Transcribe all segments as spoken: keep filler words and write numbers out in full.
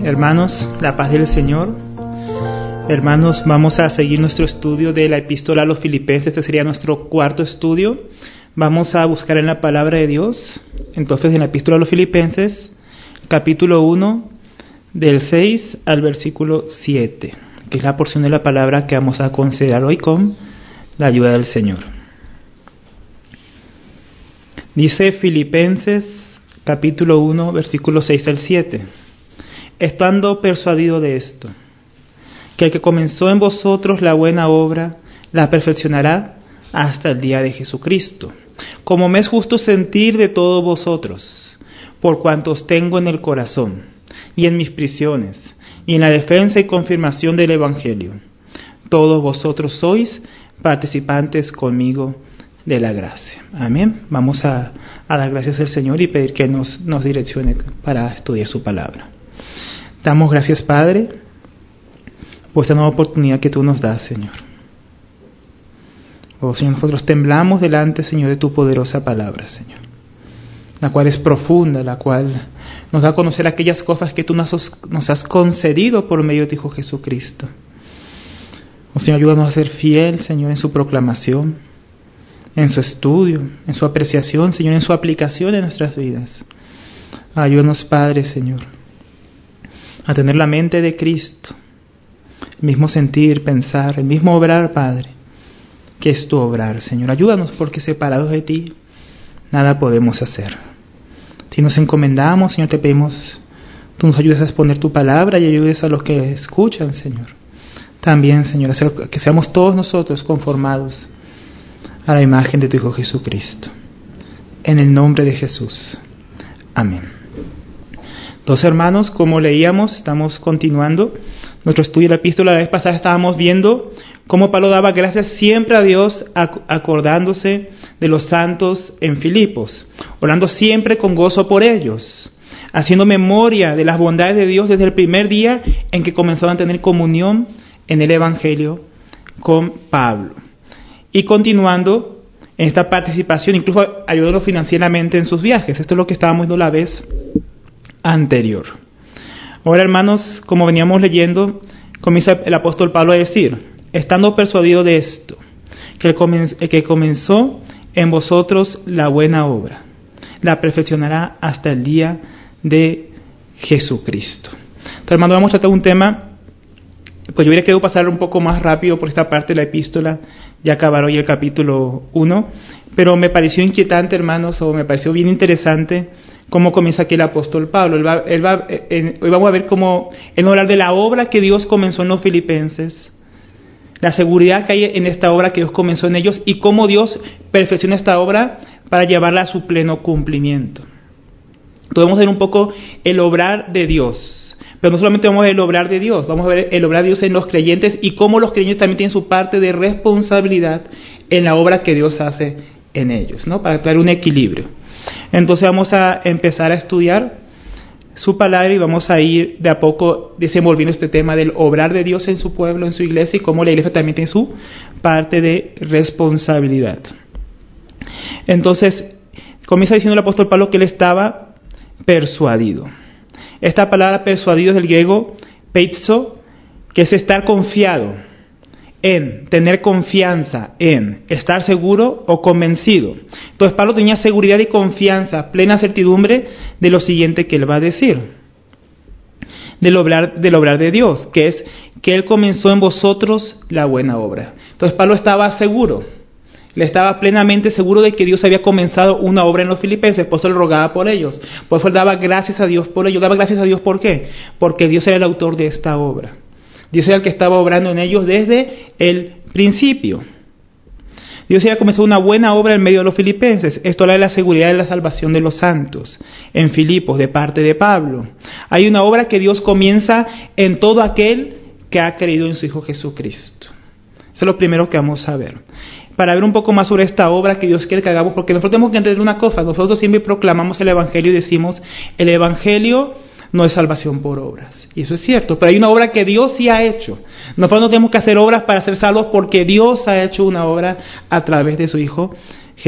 Hermanos, la paz del Señor. Hermanos, vamos a seguir nuestro estudio de la epístola a los Filipenses. Este sería nuestro cuarto estudio. Vamos a buscar en la palabra de Dios. Entonces, en la epístola a los Filipenses, capítulo uno, del seis al versículo siete, que es la porción de la palabra que vamos a considerar hoy con la ayuda del Señor. Dice Filipenses, capítulo uno, versículo seis al siete. Estando persuadido de esto, que el que comenzó en vosotros la buena obra, la perfeccionará hasta el día de Jesucristo. Como me es justo sentir de todos vosotros, por cuantos tengo en el corazón, y en mis prisiones, y en la defensa y confirmación del Evangelio. Todos vosotros sois participantes conmigo de la gracia. Amén. Vamos a, a dar gracias al Señor y pedir que nos, nos direccione para estudiar su palabra. Damos gracias, Padre, por esta nueva oportunidad que tú nos das, Señor. Oh, Señor, nosotros temblamos delante, Señor, de tu poderosa palabra, Señor, la cual es profunda, la cual nos da a conocer aquellas cosas que tú nos, nos has concedido por medio de tu Hijo Jesucristo. Oh, Señor, ayúdanos a ser fiel, Señor, en su proclamación, en su estudio, en su apreciación, Señor, en su aplicación en nuestras vidas. Ayúdanos, Padre, Señor, a tener la mente de Cristo, el mismo sentir, pensar, el mismo obrar, Padre, que es tu obrar, Señor. Ayúdanos, porque separados de ti nada podemos hacer. Si nos encomendamos, Señor, te pedimos, tú nos ayudes a exponer tu palabra y ayudes a los que escuchan, Señor. También, Señor, hacer que seamos todos nosotros conformados a la imagen de tu Hijo Jesucristo. En el nombre de Jesús. Amén. Entonces, hermanos, como leíamos, estamos continuando nuestro estudio de la epístola. La vez pasada estábamos viendo cómo Pablo daba gracias siempre a Dios, acordándose de los santos en Filipos, orando siempre con gozo por ellos, haciendo memoria de las bondades de Dios desde el primer día en que comenzaban a tener comunión en el Evangelio con Pablo. Y continuando en esta participación, incluso ayudando financieramente en sus viajes. Esto es lo que estábamos viendo la vez anterior. Ahora, hermanos, como veníamos leyendo, comienza el apóstol Pablo a decir: estando persuadido de esto, que el, comenz- el que comenzó en vosotros la buena obra, la perfeccionará hasta el día de Jesucristo. Entonces, hermanos, vamos a tratar un tema, pues yo hubiera querido pasar un poco más rápido por esta parte de la epístola, ya acabar hoy el capítulo uno, pero me pareció inquietante, hermanos, o me pareció bien interesante cómo comienza aquí el apóstol Pablo. Él va, él va, en, hoy vamos a ver cómo él va a hablar de la obra que Dios comenzó en los filipenses, la seguridad que hay en esta obra que Dios comenzó en ellos y cómo Dios perfecciona esta obra para llevarla a su pleno cumplimiento. Entonces vamos a ver un poco el obrar de Dios, pero no solamente vamos a ver el obrar de Dios, vamos a ver el obrar de Dios en los creyentes y cómo los creyentes también tienen su parte de responsabilidad en la obra que Dios hace en ellos, ¿no? Para traer un equilibrio. Entonces vamos a empezar a estudiar su palabra y vamos a ir de a poco desenvolviendo este tema del obrar de Dios en su pueblo, en su iglesia, y cómo la iglesia también tiene su parte de responsabilidad. Entonces, comienza diciendo el apóstol Pablo que él estaba persuadido. Esta palabra persuadido es del griego peizo, que es estar confiado en, tener confianza en, estar seguro o convencido. Entonces Pablo tenía seguridad y confianza, plena certidumbre de lo siguiente que él va a decir, del obrar, del obrar de Dios, que es que él comenzó en vosotros la buena obra. Entonces Pablo estaba seguro, le estaba plenamente seguro de que Dios había comenzado una obra en los filipenses, por eso él rogaba por ellos, por eso él daba gracias a Dios por ellos. Daba gracias a Dios, ¿por qué? Porque Dios era el autor de esta obra. Dios era el que estaba obrando en ellos desde el principio. Dios había comenzado una buena obra en medio de los filipenses. Esto habla de la seguridad de la salvación de los santos en Filipos, de parte de Pablo. Hay una obra que Dios comienza en todo aquel que ha creído en su Hijo Jesucristo. Eso es lo primero que vamos a ver. Para ver un poco más sobre esta obra que Dios quiere que hagamos, porque nosotros tenemos que entender una cosa. Nosotros siempre proclamamos el Evangelio y decimos, el Evangelio no es salvación por obras. Y eso es cierto, pero hay una obra que Dios sí ha hecho. Nosotros no tenemos que hacer obras para ser salvos, porque Dios ha hecho una obra a través de su Hijo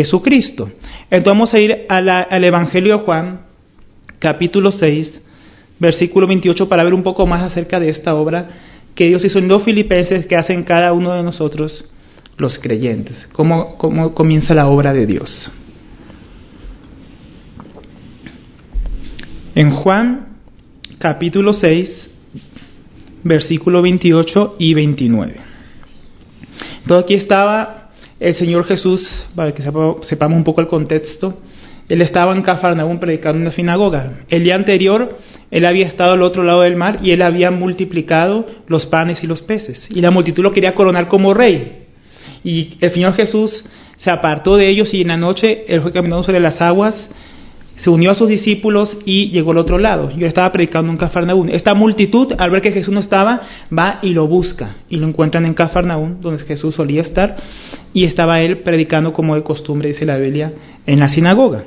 Jesucristo. Entonces vamos a ir a la, al Evangelio de Juan, capítulo seis, versículo veintiocho, para ver un poco más acerca de esta obra que Dios hizo en los filipenses, que hacen cada uno de nosotros los creyentes. ¿Cómo, cómo comienza la obra de Dios? En Juan capítulo seis, versículo veintiocho y veintinueve. Entonces aquí estaba el Señor Jesús, para que sepamos un poco el contexto. Él estaba en Cafarnaúm predicando en una sinagoga. El día anterior, él había estado al otro lado del mar y él había multiplicado los panes y los peces. Y la multitud lo quería coronar como rey. Y el Señor Jesús se apartó de ellos y en la noche él fue caminando sobre las aguas, se unió a sus discípulos y llegó al otro lado. Yo estaba predicando en Cafarnaúm. Esta multitud, al ver que Jesús no estaba, va y lo busca. Y lo encuentran en Cafarnaúm, donde Jesús solía estar. Y estaba él predicando como de costumbre, dice la Biblia, en la sinagoga.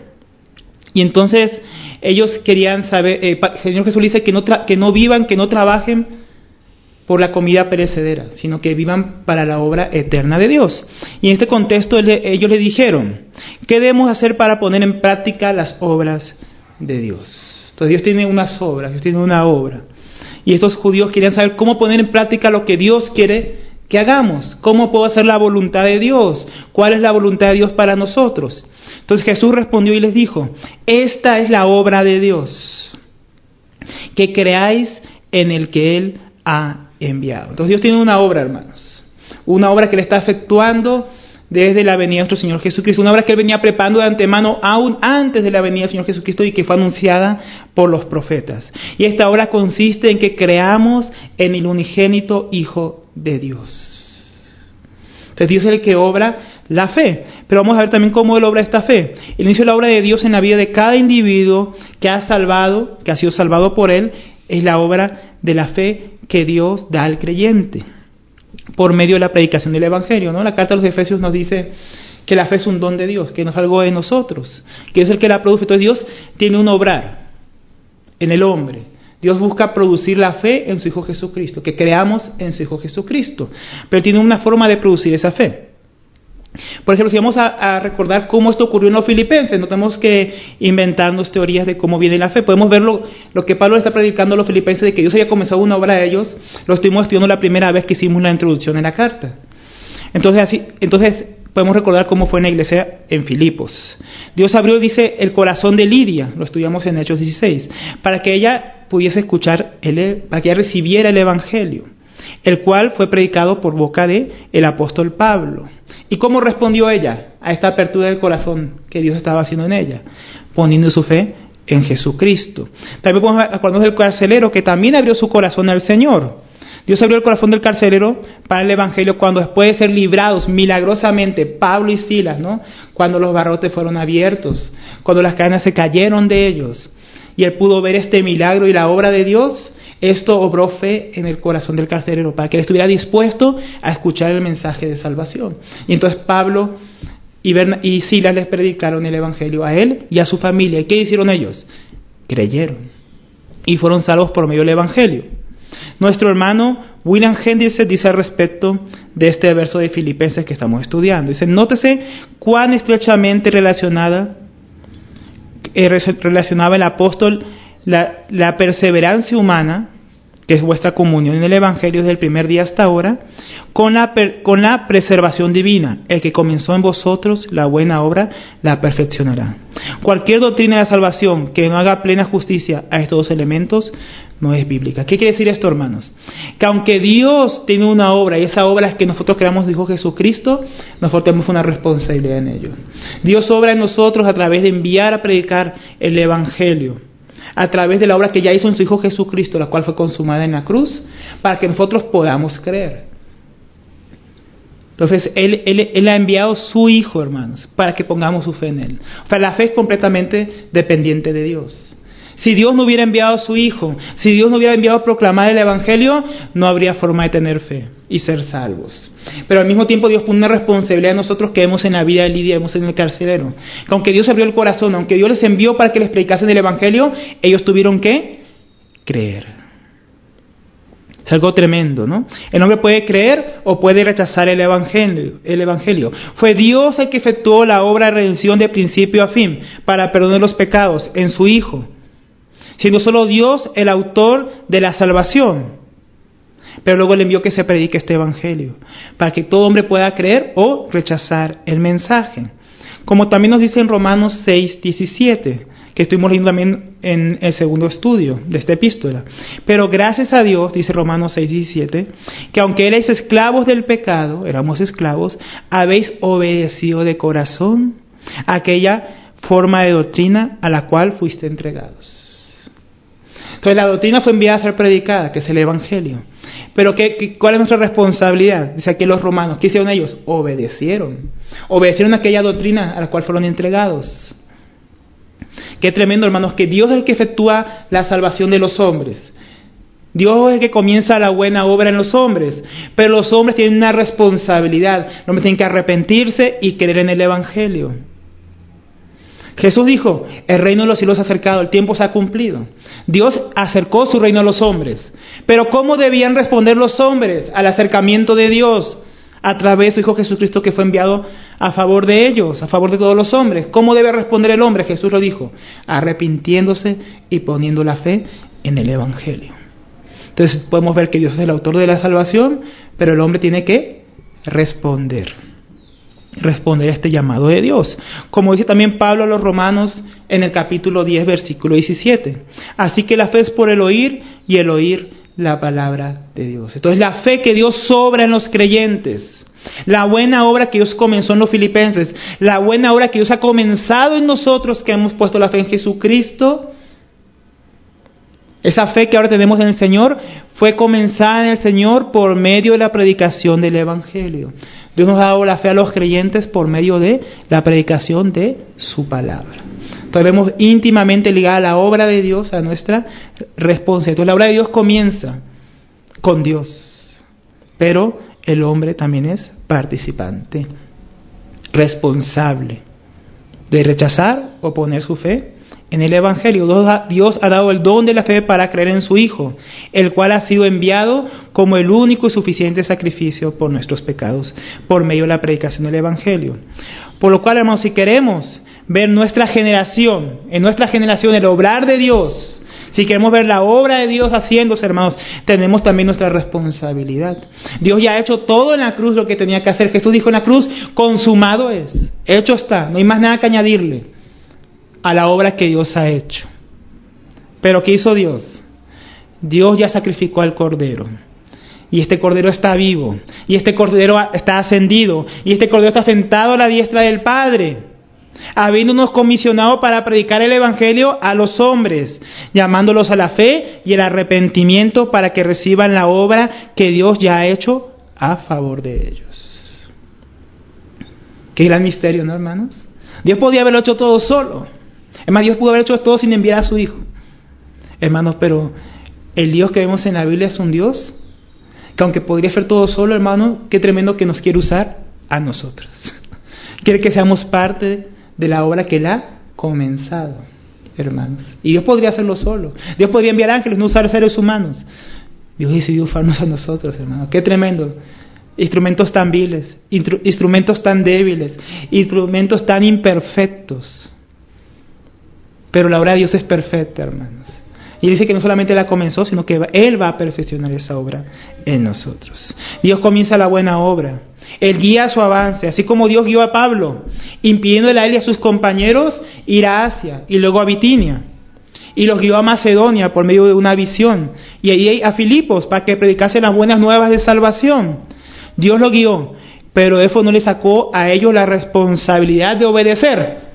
Y entonces ellos querían saber, eh, el Señor Jesús dice que no, tra- que no vivan, que no trabajen por la comida perecedera, sino que vivan para la obra eterna de Dios. Y en este contexto ellos le dijeron, ¿qué debemos hacer para poner en práctica las obras de Dios? Entonces Dios tiene unas obras, Dios tiene una obra. Y estos judíos querían saber cómo poner en práctica lo que Dios quiere que hagamos. ¿Cómo puedo hacer la voluntad de Dios? ¿Cuál es la voluntad de Dios para nosotros? Entonces Jesús respondió y les dijo, esta es la obra de Dios, que creáis en el que Él ha enviado. Entonces Dios tiene una obra, hermanos, una obra que Él está efectuando desde la venida de nuestro Señor Jesucristo, una obra que Él venía preparando de antemano aún antes de la venida del Señor Jesucristo y que fue anunciada por los profetas. Y esta obra consiste en que creamos en el unigénito Hijo de Dios. Entonces Dios es el que obra la fe, pero vamos a ver también cómo Él obra esta fe. El inicio de la obra de Dios en la vida de cada individuo que ha salvado, que ha sido salvado por Él, es la obra de la fe que Dios da al creyente por medio de la predicación del Evangelio, ¿no? La carta a los Efesios nos dice que la fe es un don de Dios, que no es algo de nosotros, que es el que la produce. Entonces Dios tiene un obrar en el hombre. Dios busca producir la fe en su Hijo Jesucristo, que creamos en su Hijo Jesucristo, pero tiene una forma de producir esa fe. Por ejemplo, si vamos a, a recordar cómo esto ocurrió en los filipenses, no tenemos que inventarnos teorías de cómo viene la fe. Podemos ver lo, lo que Pablo está predicando a los filipenses, de que Dios había comenzado una obra de ellos. Lo estuvimos estudiando la primera vez que hicimos la introducción en la carta. Entonces, así, entonces podemos recordar cómo fue en la iglesia en Filipos. Dios abrió, dice, el corazón de Lidia, lo estudiamos en Hechos dieciséis, para que ella pudiese escuchar, el, para que ella recibiera el Evangelio, el cual fue predicado por boca de el apóstol Pablo. ¿Y cómo respondió ella a esta apertura del corazón que Dios estaba haciendo en ella? Poniendo su fe en Jesucristo. También podemos acordarnos del carcelero, que también abrió su corazón al Señor. Dios abrió el corazón del carcelero para el Evangelio cuando, después de ser librados milagrosamente, Pablo y Silas, ¿no? Cuando los barrotes fueron abiertos, cuando las cadenas se cayeron de ellos, y él pudo ver este milagro y la obra de Dios. Esto obró fe en el corazón del carcelero para que él estuviera dispuesto a escuchar el mensaje de salvación. Y entonces Pablo y, Berna- y Silas les predicaron el Evangelio a él y a su familia. ¿Y qué hicieron ellos? Creyeron y fueron salvos por medio del Evangelio. Nuestro hermano William Hendrickson dice al respecto de este verso de Filipenses que estamos estudiando. Dice, nótese cuán estrechamente relacionada, eh, relacionaba el apóstol La, la perseverancia humana, que es vuestra comunión en el Evangelio desde el primer día hasta ahora, con la, per, con la preservación divina. El que comenzó en vosotros la buena obra, la perfeccionará. Cualquier doctrina de la salvación que no haga plena justicia a estos dos elementos, no es bíblica. ¿Qué quiere decir esto, hermanos? Que aunque Dios tiene una obra, y esa obra es que nosotros creamos en Hijo Jesucristo, nosotros tenemos una responsabilidad en ello. Dios obra en nosotros a través de enviar a predicar el Evangelio, a través de la obra que ya hizo en su Hijo Jesucristo, la cual fue consumada en la cruz, para que nosotros podamos creer. Entonces, Él, él, él ha enviado su Hijo, hermanos, para que pongamos su fe en Él. O sea, la fe es completamente dependiente de Dios. Si Dios no hubiera enviado a su Hijo, si Dios no hubiera enviado a proclamar el Evangelio, no habría forma de tener fe y ser salvos. Pero al mismo tiempo Dios pone una responsabilidad en nosotros que vemos en la vida de Lidia, vemos en el carcelero. Que aunque Dios abrió el corazón, aunque Dios les envió para que les predicasen el Evangelio, ellos tuvieron que creer. Es algo tremendo, ¿no? El hombre puede creer o puede rechazar el Evangelio. El Evangelio. Fue Dios el que efectuó la obra de redención de principio a fin para perdonar los pecados en su Hijo. siendo solo Dios el autor de la salvación. Pero luego le envió que se predique este evangelio, para que todo hombre pueda creer o rechazar el mensaje. Como también nos dice en Romanos seis diecisiete, que estuvimos leyendo también en el segundo estudio de esta epístola. Pero gracias a Dios, dice Romanos seis diecisiete, que aunque erais esclavos del pecado, éramos esclavos, habéis obedecido de corazón a aquella forma de doctrina a la cual fuiste entregados. Entonces la doctrina fue enviada a ser predicada, que es el evangelio. Pero ¿qué, qué, ¿cuál es nuestra responsabilidad? Dice aquí los romanos, ¿qué hicieron ellos? Obedecieron. Obedecieron a aquella doctrina a la cual fueron entregados. Qué tremendo, hermanos, que Dios es el que efectúa la salvación de los hombres. Dios es el que comienza la buena obra en los hombres. Pero los hombres tienen una responsabilidad. Los hombres tienen que arrepentirse y creer en el evangelio. Jesús dijo, el reino de los cielos se ha acercado, el tiempo se ha cumplido. Dios acercó su reino a los hombres. Pero ¿cómo debían responder los hombres al acercamiento de Dios? A través de su Hijo Jesucristo, que fue enviado a favor de ellos, a favor de todos los hombres. ¿Cómo debe responder el hombre? Jesús lo dijo, arrepintiéndose y poniendo la fe en el evangelio. Entonces podemos ver que Dios es el autor de la salvación, pero el hombre tiene que responder. Responder a este llamado de Dios. Como dice también Pablo a los romanos en el capítulo diez, versículo diecisiete. Así que la fe es por el oír y el oír la palabra de Dios. Entonces la fe que Dios sobra en los creyentes, la buena obra que Dios comenzó en los filipenses, la buena obra que Dios ha comenzado en nosotros que hemos puesto la fe en Jesucristo, esa fe que ahora tenemos en el Señor fue comenzada en el Señor por medio de la predicación del evangelio. Dios nos ha dado la fe a los creyentes por medio de la predicación de su palabra. Entonces vemos íntimamente ligada la obra de Dios a nuestra responsabilidad. Entonces la obra de Dios comienza con Dios, pero el hombre también es participante, responsable de rechazar o poner su fe en el evangelio. Dios ha dado el don de la fe para creer en su Hijo, el cual ha sido enviado como el único y suficiente sacrificio por nuestros pecados, por medio de la predicación del evangelio. Por lo cual, hermanos, si queremos ver nuestra generación, en nuestra generación el obrar de Dios, si queremos ver la obra de Dios haciéndose, hermanos, tenemos también nuestra responsabilidad. Dios ya ha hecho todo en la cruz lo que tenía que hacer. Jesús dijo en la cruz, consumado es, hecho está, no hay más nada que añadirle a la obra que Dios ha hecho. Pero ¿qué hizo Dios? Dios ya sacrificó al Cordero. Y este Cordero está vivo. Y este Cordero está ascendido. Y este Cordero está sentado a la diestra del Padre, habiéndonos comisionado para predicar el Evangelio a los hombres, llamándolos a la fe y el arrepentimiento para que reciban la obra que Dios ya ha hecho a favor de ellos. Qué gran misterio, ¿no, hermanos? Dios podía haberlo hecho todo solo. Es más, Dios pudo haber hecho todo sin enviar a su Hijo. Hermanos, pero el Dios que vemos en la Biblia es un Dios que, aunque podría hacer todo solo, hermano, qué tremendo que nos quiere usar a nosotros. Quiere que seamos parte de la obra que Él ha comenzado, hermanos. Y Dios podría hacerlo solo. Dios podría enviar ángeles, no usar seres humanos. Dios decidió usarnos a nosotros, hermanos. Qué tremendo. Instrumentos tan viles, instrumentos tan débiles, instrumentos tan imperfectos. Pero la obra de Dios es perfecta, hermanos. Y dice que no solamente la comenzó, sino que Él va a perfeccionar esa obra en nosotros. Dios comienza la buena obra. Él guía su avance, así como Dios guió a Pablo, impidiéndole a él y a sus compañeros ir a Asia y luego a Bitinia. Y los guió a Macedonia por medio de una visión. Y ahí a Filipos para que predicase las buenas nuevas de salvación. Dios lo guió, pero eso no le sacó a ellos la responsabilidad de obedecer.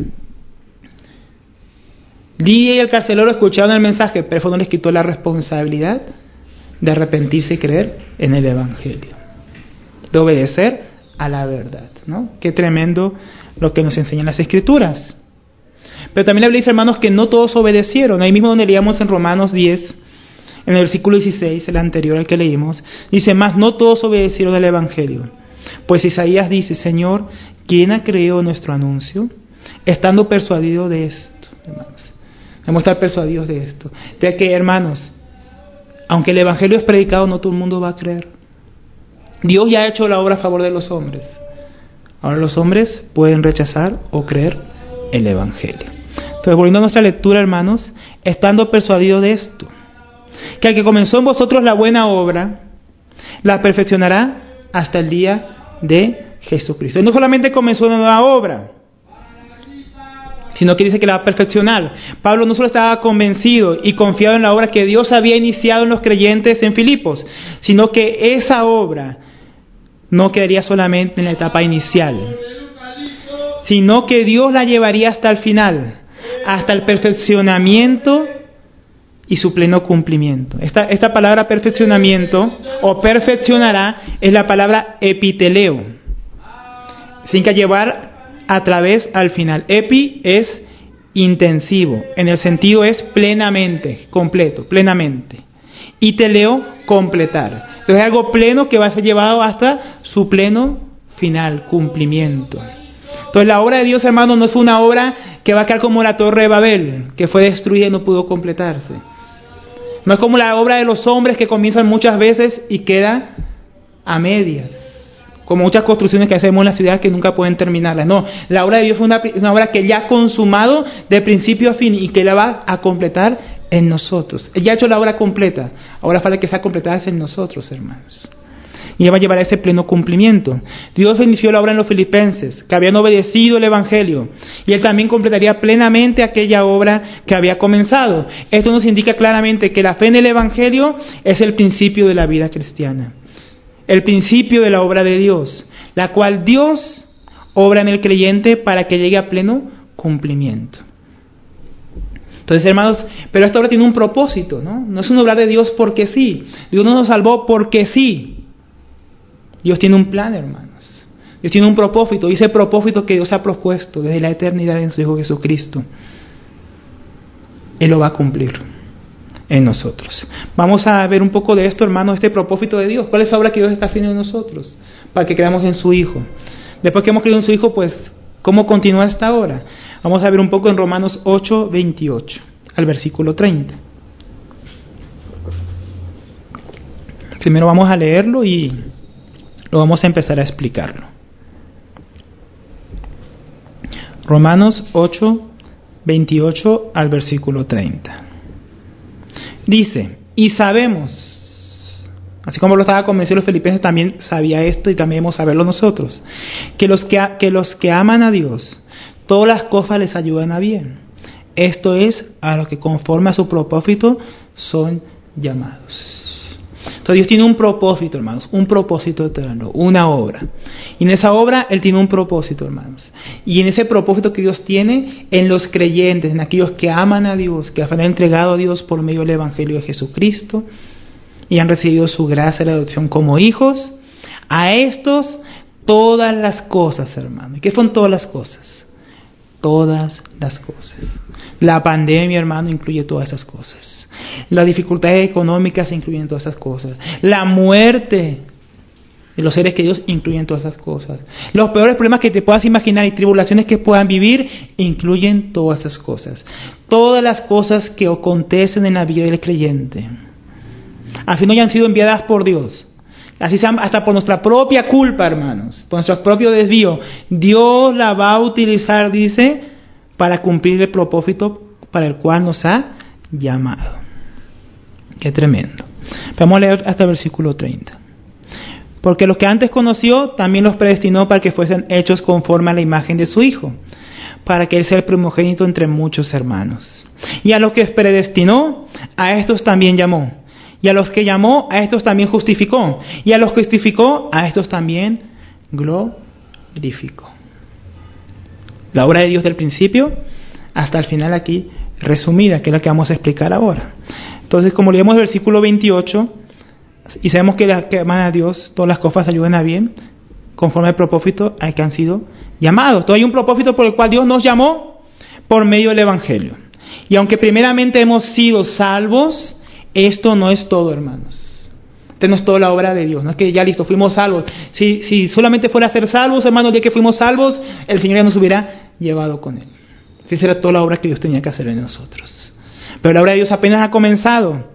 Lidia y el carcelero escucharon el mensaje, pero eso no les quitó la responsabilidad de arrepentirse y creer en el Evangelio, de obedecer a la verdad, ¿no? Qué tremendo lo que nos enseñan las Escrituras. Pero también la Biblia dice, hermanos, que no todos obedecieron. Ahí mismo donde leíamos en Romanos diez, en el versículo dieciséis, el anterior al que leímos, dice, mas no todos obedecieron al Evangelio. Pues Isaías dice, Señor, ¿quién ha creído nuestro anuncio? Estando persuadido de esto, hermanos. Debemos estar persuadidos de esto. De que, hermanos, aunque el Evangelio es predicado, no todo el mundo va a creer. Dios ya ha hecho la obra a favor de los hombres. Ahora los hombres pueden rechazar o creer el Evangelio. Entonces, volviendo a nuestra lectura, hermanos, estando persuadido de esto, que el que comenzó en vosotros la buena obra, la perfeccionará hasta el día de Jesucristo. Y no solamente comenzó una nueva obra, sino que dice que la va a perfeccionar. Pablo no solo estaba convencido y confiado en la obra que Dios había iniciado en los creyentes en Filipos, sino que esa obra no quedaría solamente en la etapa inicial, sino que Dios la llevaría hasta el final, hasta el perfeccionamiento y su pleno cumplimiento. Esta, esta palabra perfeccionamiento o perfeccionará es la palabra epiteleo. Sin que llevar a través al final. Epi es intensivo, en el sentido es plenamente, completo, plenamente. Y teleo, completar. Entonces es algo pleno que va a ser llevado hasta su pleno final, cumplimiento. Entonces la obra de Dios, hermano, no es una obra que va a quedar como la Torre de Babel, que fue destruida y no pudo completarse. No es como la obra de los hombres que comienzan muchas veces y queda a medias, como muchas construcciones que hacemos en la ciudad que nunca pueden terminarlas. No, la obra de Dios fue una, una obra que ya ha consumado de principio a fin y que la va a completar en nosotros. Él ya ha hecho la obra completa, ahora falta que sea completada en nosotros, hermanos. Y Él va a llevar a ese pleno cumplimiento. Dios inició la obra en los filipenses, que habían obedecido el Evangelio, y Él también completaría plenamente aquella obra que había comenzado. Esto nos indica claramente que la fe en el Evangelio es el principio de la vida cristiana. El principio de la obra de Dios, la cual Dios obra en el creyente para que llegue a pleno cumplimiento. Entonces, hermanos, pero esta obra tiene un propósito, ¿no? No es una obra de Dios porque sí. Dios no nos salvó porque sí. Dios tiene un plan, hermanos. Dios tiene un propósito, y ese propósito que Dios ha propuesto desde la eternidad en su Hijo Jesucristo, Él lo va a cumplir en nosotros. Vamos a ver un poco de esto, hermanos, este propósito de Dios. ¿Cuál es la obra que Dios está haciendo en nosotros? Para que creamos en su Hijo. Después que hemos creído en su Hijo, pues, ¿cómo continúa esta obra? Vamos a ver un poco en Romanos ocho, veintiocho, al versículo treinta. Primero vamos a leerlo y lo vamos a empezar a explicarlo. Romanos ocho, veintiocho al versículo treinta. Dice, y sabemos, así como lo estaba convencido los filipenses, también sabía esto y también debemos saberlo nosotros, que los que, que los que aman a Dios, todas las cosas les ayudan a bien. Esto es, a los que conforme a su propósito son llamados. Entonces Dios tiene un propósito, hermanos, un propósito eterno, una obra. Y en esa obra Él tiene un propósito, hermanos. Y en ese propósito que Dios tiene, en los creyentes, en aquellos que aman a Dios, que han entregado a Dios por medio del Evangelio de Jesucristo y han recibido su gracia y la adopción como hijos, a estos todas las cosas, hermanos. ¿Qué son todas las cosas? Todas las cosas. La pandemia, hermano, incluye todas esas cosas. Las dificultades económicas incluyen todas esas cosas. La muerte de los seres queridos incluyen todas esas cosas. Los peores problemas que te puedas imaginar y tribulaciones que puedan vivir incluyen todas esas cosas. Todas las cosas que acontecen en la vida del creyente, así no hayan sido enviadas por Dios, así sean hasta por nuestra propia culpa, hermanos, por nuestro propio desvío, Dios la va a utilizar, dice, para cumplir el propósito para el cual nos ha llamado. Qué tremendo. Vamos a leer hasta el versículo treinta. Porque los que antes conoció, también los predestinó para que fuesen hechos conforme a la imagen de su Hijo, para que Él sea el primogénito entre muchos hermanos. Y a los que predestinó, a estos también llamó. Y a los que llamó, a estos también justificó. Y a los que justificó, a estos también glorificó. La obra de Dios del principio hasta el final aquí resumida, que es la que vamos a explicar ahora. Entonces, como leemos el versículo veintiocho, y sabemos que las que aman a Dios, todas las cosas ayudan a bien, conforme al propósito al que han sido llamados. Entonces hay un propósito por el cual Dios nos llamó por medio del Evangelio. Y aunque primeramente hemos sido salvos, esto no es todo, hermanos. Esto no es toda la obra de Dios. No es que ya listo, fuimos salvos. Si, si solamente fuera a ser salvos, hermanos, el día que fuimos salvos, el Señor ya nos hubiera llevado con Él. Esa era toda la obra que Dios tenía que hacer en nosotros. Pero la obra de Dios apenas ha comenzado.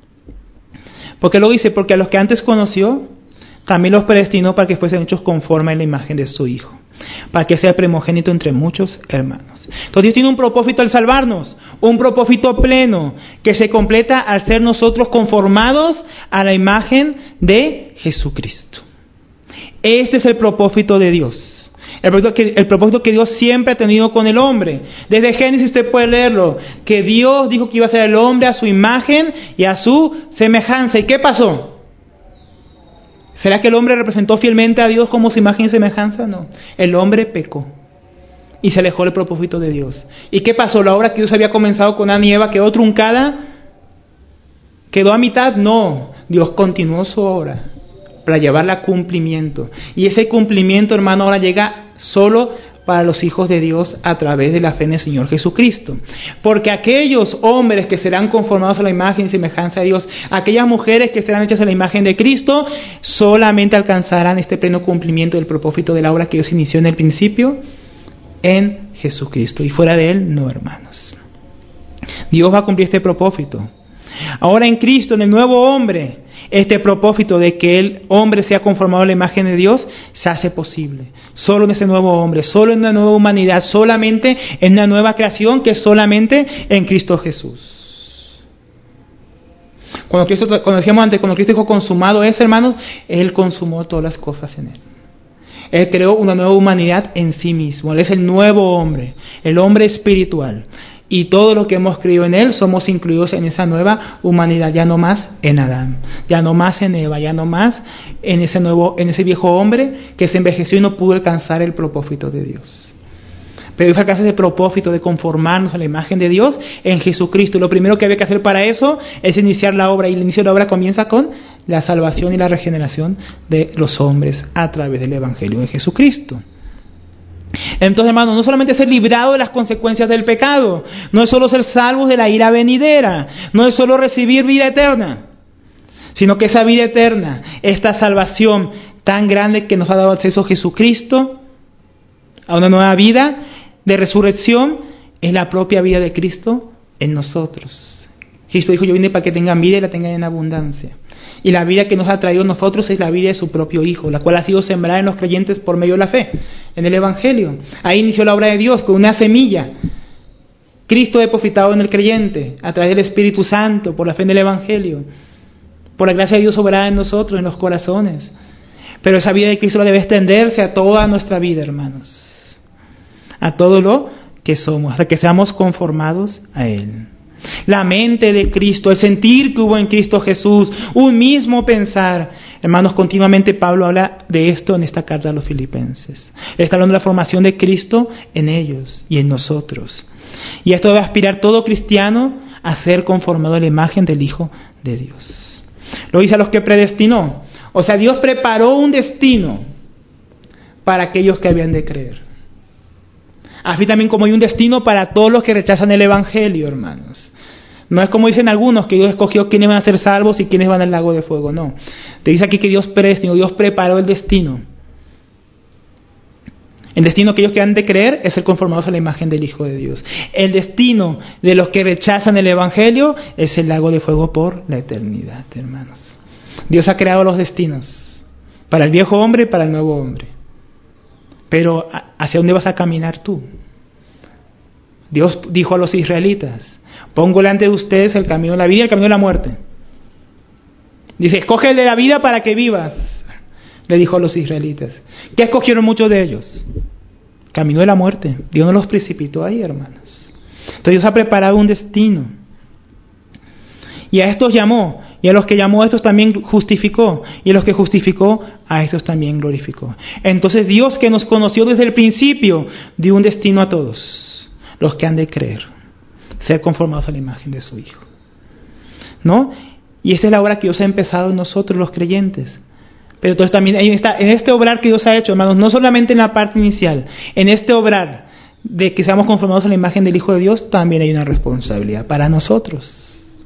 Porque luego dice, porque a los que antes conoció, también los predestinó para que fuesen hechos conforme a la imagen de su Hijo. para que sea primogénito entre muchos hermanos. Entonces Dios tiene un propósito al salvarnos, un propósito pleno, que se completa al ser nosotros conformados a la imagen de Jesucristo. Este es el propósito de Dios. El propósito, que, el propósito que Dios siempre ha tenido con el hombre. Desde Génesis usted puede leerlo, que Dios dijo que iba a ser el hombre a su imagen y a su semejanza. ¿Y qué pasó? ¿Será que el hombre representó fielmente a Dios como su imagen y semejanza? No. El hombre pecó y se alejó del propósito de Dios. ¿Y qué pasó? La obra que Dios había comenzado con Adán y Eva quedó truncada, quedó a mitad. No, Dios continuó su obra para llevarla a cumplimiento. Y ese cumplimiento, hermano, ahora llega solo para los hijos de Dios a través de la fe en el Señor Jesucristo. Porque aquellos hombres que serán conformados a la imagen y semejanza de Dios, aquellas mujeres que serán hechas a la imagen de Cristo, solamente alcanzarán este pleno cumplimiento del propósito de la obra que Dios inició en el principio en Jesucristo. Y fuera de Él, no, hermanos. Dios va a cumplir este propósito. Ahora en Cristo, en el nuevo hombre, este propósito de que el hombre sea conformado a la imagen de Dios se hace posible. Solo en ese nuevo hombre, solo en una nueva humanidad, solamente en una nueva creación que es solamente en Cristo Jesús. Cuando Cristo, cuando decíamos antes, cuando Cristo dijo consumado es, hermanos, Él consumó todas las cosas en Él. Él creó una nueva humanidad en sí mismo. Él es el nuevo hombre, el hombre espiritual. Y todo lo que hemos creído en Él somos incluidos en esa nueva humanidad, ya no más en Adán, ya no más en Eva, ya no más en ese nuevo, en ese viejo hombre que se envejeció y no pudo alcanzar el propósito de Dios. Pero Dios alcanza ese propósito de conformarnos a la imagen de Dios en Jesucristo. Y lo primero que había que hacer para eso es iniciar la obra. Y el inicio de la obra comienza con la salvación y la regeneración de los hombres a través del Evangelio de Jesucristo. Entonces, hermanos, no solamente ser librado de las consecuencias del pecado, no es solo ser salvos de la ira venidera, no es solo recibir vida eterna, sino que esa vida eterna, esta salvación tan grande que nos ha dado acceso a Jesucristo, a una nueva vida de resurrección, es la propia vida de Cristo en nosotros. Cristo dijo, yo vine para que tengan vida y la tengan en abundancia. Y la vida que nos ha traído a nosotros es la vida de su propio Hijo, la cual ha sido sembrada en los creyentes por medio de la fe, en el Evangelio. Ahí inició la obra de Dios con una semilla. Cristo depositado en el creyente, a través del Espíritu Santo, por la fe en el Evangelio, por la gracia de Dios obrada en nosotros, en los corazones. Pero esa vida de Cristo debe extenderse a toda nuestra vida, hermanos. A todo lo que somos, hasta que seamos conformados a Él. La mente de Cristo, el sentir que hubo en Cristo Jesús, un mismo pensar. Hermanos, continuamente Pablo habla de esto en esta carta a los Filipenses. Él está hablando de la formación de Cristo en ellos y en nosotros. Y esto debe aspirar todo cristiano a ser conformado a la imagen del Hijo de Dios. Lo dice a los que predestinó. O sea, Dios preparó un destino para aquellos que habían de creer. Así también como hay un destino para todos los que rechazan el Evangelio, hermanos. No es como dicen algunos, que Dios escogió quiénes van a ser salvos y quiénes van al lago de fuego. No. Te dice aquí que Dios predestinó, Dios preparó el destino. El destino que ellos que han de creer es ser conformados a la imagen del Hijo de Dios. El destino de los que rechazan el Evangelio es el lago de fuego por la eternidad, hermanos. Dios ha creado los destinos para el viejo hombre y para el nuevo hombre. Pero ¿hacia dónde vas a caminar tú? Dios dijo a los israelitas, pongo delante de ustedes el camino de la vida y el camino de la muerte. Dice, escoge el de la vida para que vivas, le dijo a los israelitas. ¿Qué escogieron muchos de ellos? Camino de la muerte. Dios no los precipitó ahí, hermanos. Entonces Dios ha preparado un destino. Y a estos llamó, y a los que llamó a estos también justificó, y a los que justificó a estos también glorificó. Entonces Dios, que nos conoció desde el principio, dio un destino a todos los que han de creer, ser conformados a la imagen de su Hijo, ¿no? Y esa es la obra que Dios ha empezado en nosotros los creyentes. Pero entonces también en, esta, en este obrar que Dios ha hecho, hermanos, no solamente en la parte inicial, en este obrar de que seamos conformados a la imagen del Hijo de Dios, también hay una responsabilidad para nosotros.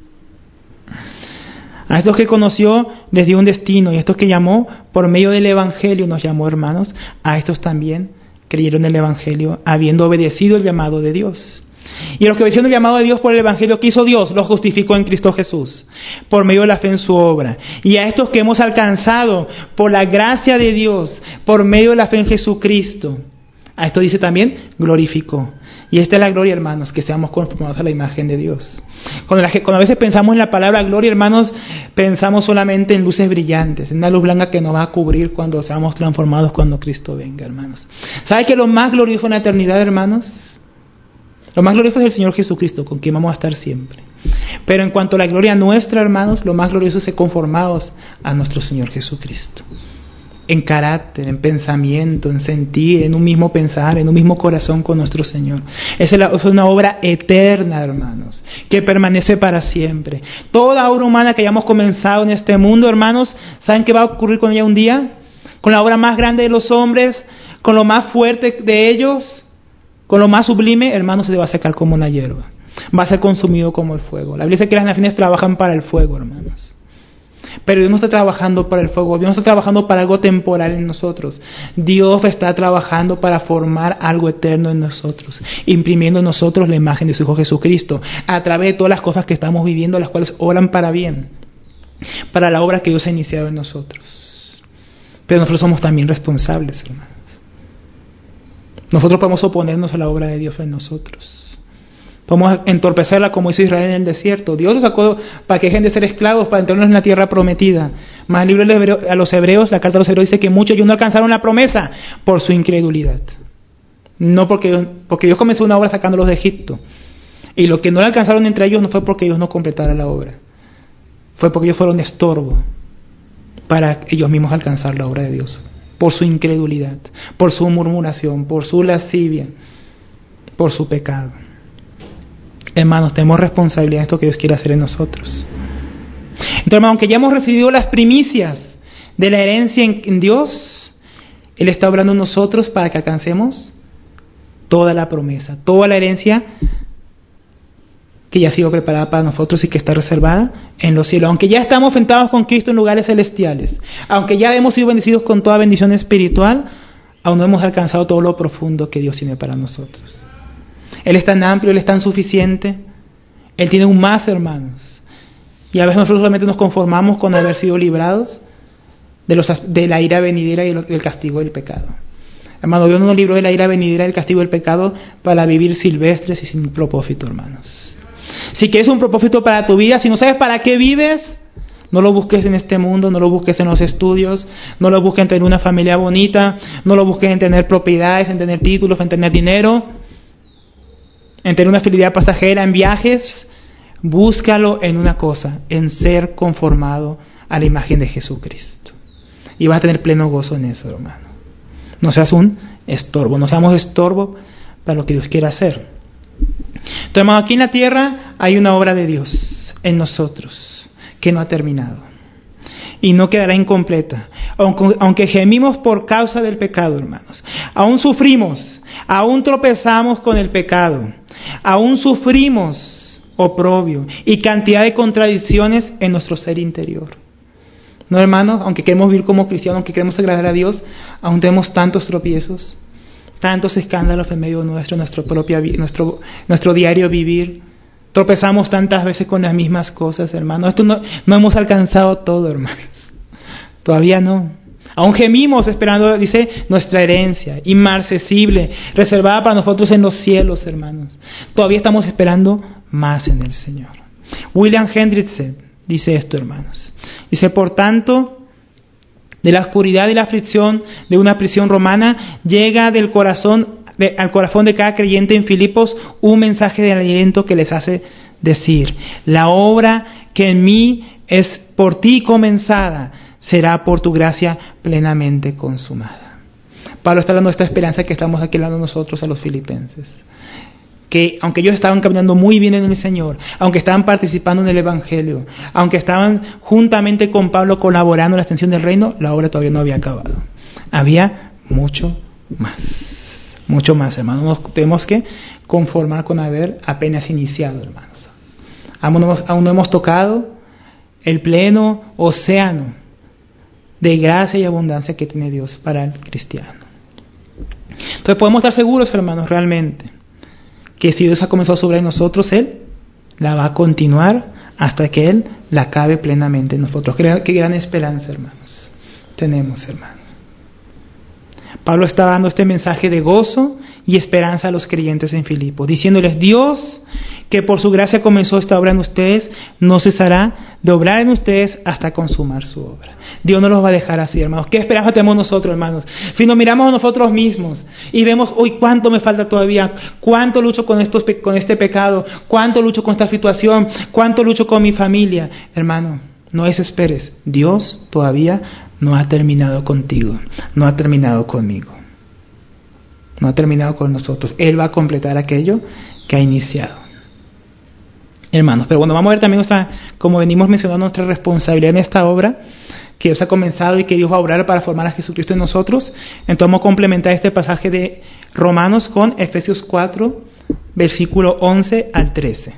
A estos que conoció les dio un destino, y a estos que llamó por medio del Evangelio nos llamó, hermanos, a estos también creyeron en el Evangelio, habiendo obedecido el llamado de Dios. Y a los que obedecieron el llamado de Dios por el Evangelio que hizo Dios, los justificó en Cristo Jesús, por medio de la fe en su obra. Y a estos que hemos alcanzado por la gracia de Dios, por medio de la fe en Jesucristo, A esto dice también, glorificó. Y esta es la gloria, hermanos, que seamos conformados a la imagen de Dios. Cuando, la, cuando a veces pensamos en la palabra gloria, hermanos, pensamos solamente en luces brillantes, en una luz blanca que nos va a cubrir cuando seamos transformados cuando Cristo venga, hermanos. ¿Sabe que lo más glorioso en la eternidad, hermanos? Lo más glorioso es el Señor Jesucristo, con quien vamos a estar siempre. Pero en cuanto a la gloria nuestra, hermanos, lo más glorioso es ser conformados a nuestro Señor Jesucristo. En carácter, en pensamiento, en sentir, en un mismo pensar, en un mismo corazón con nuestro Señor. Esa es una obra eterna, hermanos, que permanece para siempre. Toda obra humana que hayamos comenzado en este mundo, hermanos, ¿saben qué va a ocurrir con ella un día? Con la obra más grande de los hombres, con lo más fuerte de ellos, con lo más sublime, hermanos, se va a secar como una hierba. Va a ser consumido como el fuego. La Biblia dice que las naciones trabajan para el fuego, hermanos. Pero Dios no está trabajando para el fuego, Dios no está trabajando para algo temporal en nosotros. Dios está trabajando para formar algo eterno en nosotros, imprimiendo en nosotros la imagen de su Hijo Jesucristo, a través de todas las cosas que estamos viviendo, las cuales obran para bien, para la obra que Dios ha iniciado en nosotros. Pero nosotros somos también responsables, hermanos. Nosotros podemos oponernos a la obra de Dios en nosotros. Podemos entorpecerla como hizo Israel en el desierto. Dios los sacó para que dejen de ser esclavos, para entrarnos en la tierra prometida. Más el libro a los hebreos, la carta a los hebreos dice que muchos ellos no alcanzaron la promesa por su incredulidad. No porque, porque Dios comenzó una obra sacándolos de Egipto. Y lo que no le alcanzaron entre ellos no fue porque ellos no completaran la obra. Fue porque ellos fueron estorbo para ellos mismos alcanzar la obra de Dios. Por su incredulidad, por su murmuración, por su lascivia, por su pecado. Hermanos, tenemos responsabilidad en esto que Dios quiere hacer en nosotros. Entonces, hermanos, aunque ya hemos recibido las primicias de la herencia en, en Dios, Él está obrando en nosotros para que alcancemos toda la promesa, toda la herencia que ya ha sido preparada para nosotros y que está reservada en los cielos. Aunque ya estamos sentados con Cristo en lugares celestiales, aunque ya hemos sido bendecidos con toda bendición espiritual, aún no hemos alcanzado todo lo profundo que Dios tiene para nosotros. Él es tan amplio, Él es tan suficiente. Él tiene un más, hermanos. Y a veces nosotros solamente nos conformamos con haber sido librados de, los, de la ira venidera y del castigo del pecado. Hermano, Dios no nos libró de la ira venidera y del castigo del pecado para vivir silvestres y sin propósito, hermanos. Si quieres un propósito para tu vida, si no sabes para qué vives, no lo busques en este mundo, no lo busques en los estudios, no lo busques en tener una familia bonita, no lo busques en tener propiedades, en tener títulos, en tener dinero, en tener una felicidad pasajera, en viajes. Búscalo en una cosa, en ser conformado a la imagen de Jesucristo. Y vas a tener pleno gozo en eso, hermano. No seas un estorbo, no seamos estorbo para lo que Dios quiere hacer. Entonces, hermano, aquí en la tierra hay una obra de Dios en nosotros que no ha terminado y no quedará incompleta. Aunque, aunque gemimos por causa del pecado, hermanos, aún sufrimos, aún tropezamos con el pecado, aún sufrimos oprobio y cantidad de contradicciones en nuestro ser interior. No, hermanos, aunque queremos vivir como cristianos, aunque queremos agradar a Dios, aún tenemos tantos tropiezos, tantos escándalos en medio nuestro, nuestro propio, nuestro, nuestro diario vivir. Tropezamos tantas veces con las mismas cosas, hermanos. Esto no, no hemos alcanzado todo, hermanos. Todavía no. Aún gemimos esperando, dice, nuestra herencia, inmarcesible, reservada para nosotros en los cielos, hermanos. Todavía estamos esperando más en el Señor. William Hendrickson dice esto, hermanos. Dice, por tanto, de la oscuridad y la aflicción de una prisión romana, llega del corazón, de, al corazón de cada creyente en Filipos un mensaje de aliento que les hace decir, la obra que en mí es por ti comenzada, será por tu gracia plenamente consumada. Pablo está hablando de esta esperanza que estamos aquí hablando nosotros a los filipenses. Que aunque ellos estaban caminando muy bien en el Señor, aunque estaban participando en el Evangelio, aunque estaban juntamente con Pablo colaborando en la extensión del reino, la obra todavía no había acabado. Había mucho más. Mucho más, hermanos. Nos tenemos que conformar con haber apenas iniciado, hermanos. Aún no hemos, aún no hemos tocado el pleno océano de gracia y abundancia que tiene Dios para el cristiano. Entonces podemos estar seguros, hermanos, realmente, que si Dios ha comenzado sobre nosotros, Él la va a continuar hasta que Él la acabe plenamente en nosotros. Qué, qué gran esperanza, hermanos, tenemos, hermanos. Pablo está dando este mensaje de gozo y esperanza a los creyentes en Filipos, diciéndoles: Dios, que por su gracia comenzó esta obra en ustedes, no cesará de obrar en ustedes hasta consumar su obra. Dios no los va a dejar así, hermanos. ¿Qué esperanza tenemos nosotros, hermanos? Si nos miramos a nosotros mismos y vemos: hoy cuánto me falta todavía, cuánto lucho con, estos, con este pecado, cuánto lucho con esta situación, cuánto lucho con mi familia. Hermano, no desesperes. Dios todavía no ha terminado contigo, no ha terminado conmigo, no ha terminado con nosotros. Él va a completar aquello que ha iniciado, hermanos. Pero bueno, vamos a ver también, o sea, como venimos mencionando, nuestra responsabilidad en esta obra que Dios ha comenzado y que Dios va a obrar para formar a Jesucristo en nosotros. Entonces vamos a complementar este pasaje de Romanos con Efesios cuatro, versículo once al trece,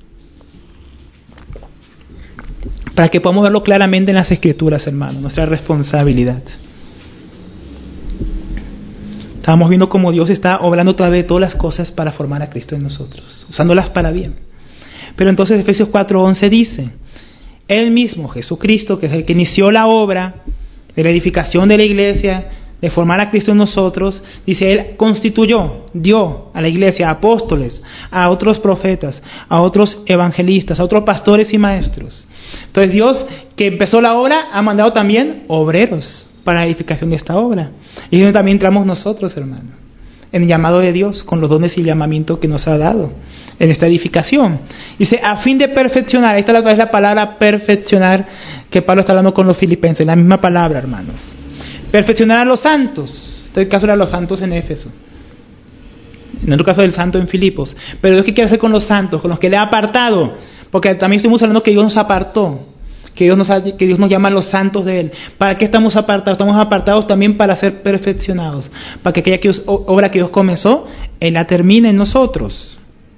para que podamos verlo claramente en las Escrituras, hermanos, nuestra responsabilidad. Estamos viendo cómo Dios está obrando otra vez todas las cosas para formar a Cristo en nosotros, usándolas para bien. Pero entonces Efesios cuatro once dice: Él mismo, Jesucristo, que es el que inició la obra de la edificación de la iglesia, de formar a Cristo en nosotros, dice, Él constituyó, dio a la iglesia apóstoles, a otros profetas, a otros evangelistas, a otros pastores y maestros. Entonces Dios, que empezó la obra, ha mandado también obreros para la edificación de esta obra. Y es donde también entramos nosotros, hermanos, en el llamado de Dios, con los dones y el llamamiento que nos ha dado en esta edificación. Dice, a fin de perfeccionar. Esta es la palabra perfeccionar que Pablo está hablando con los filipenses, la misma palabra, hermanos. Perfeccionar a los santos. Este es el caso de los santos en Éfeso, en otro caso del santo en Filipos. Pero Dios, ¿qué quiere hacer con los santos? Con los que le ha apartado. Porque también estuvimos hablando que Dios nos apartó, que Dios nos, que Dios nos llama a los santos de Él. ¿Para qué estamos apartados? Estamos apartados también para ser perfeccionados, para que aquella que Dios, obra que Dios comenzó, Él la termine en nosotros.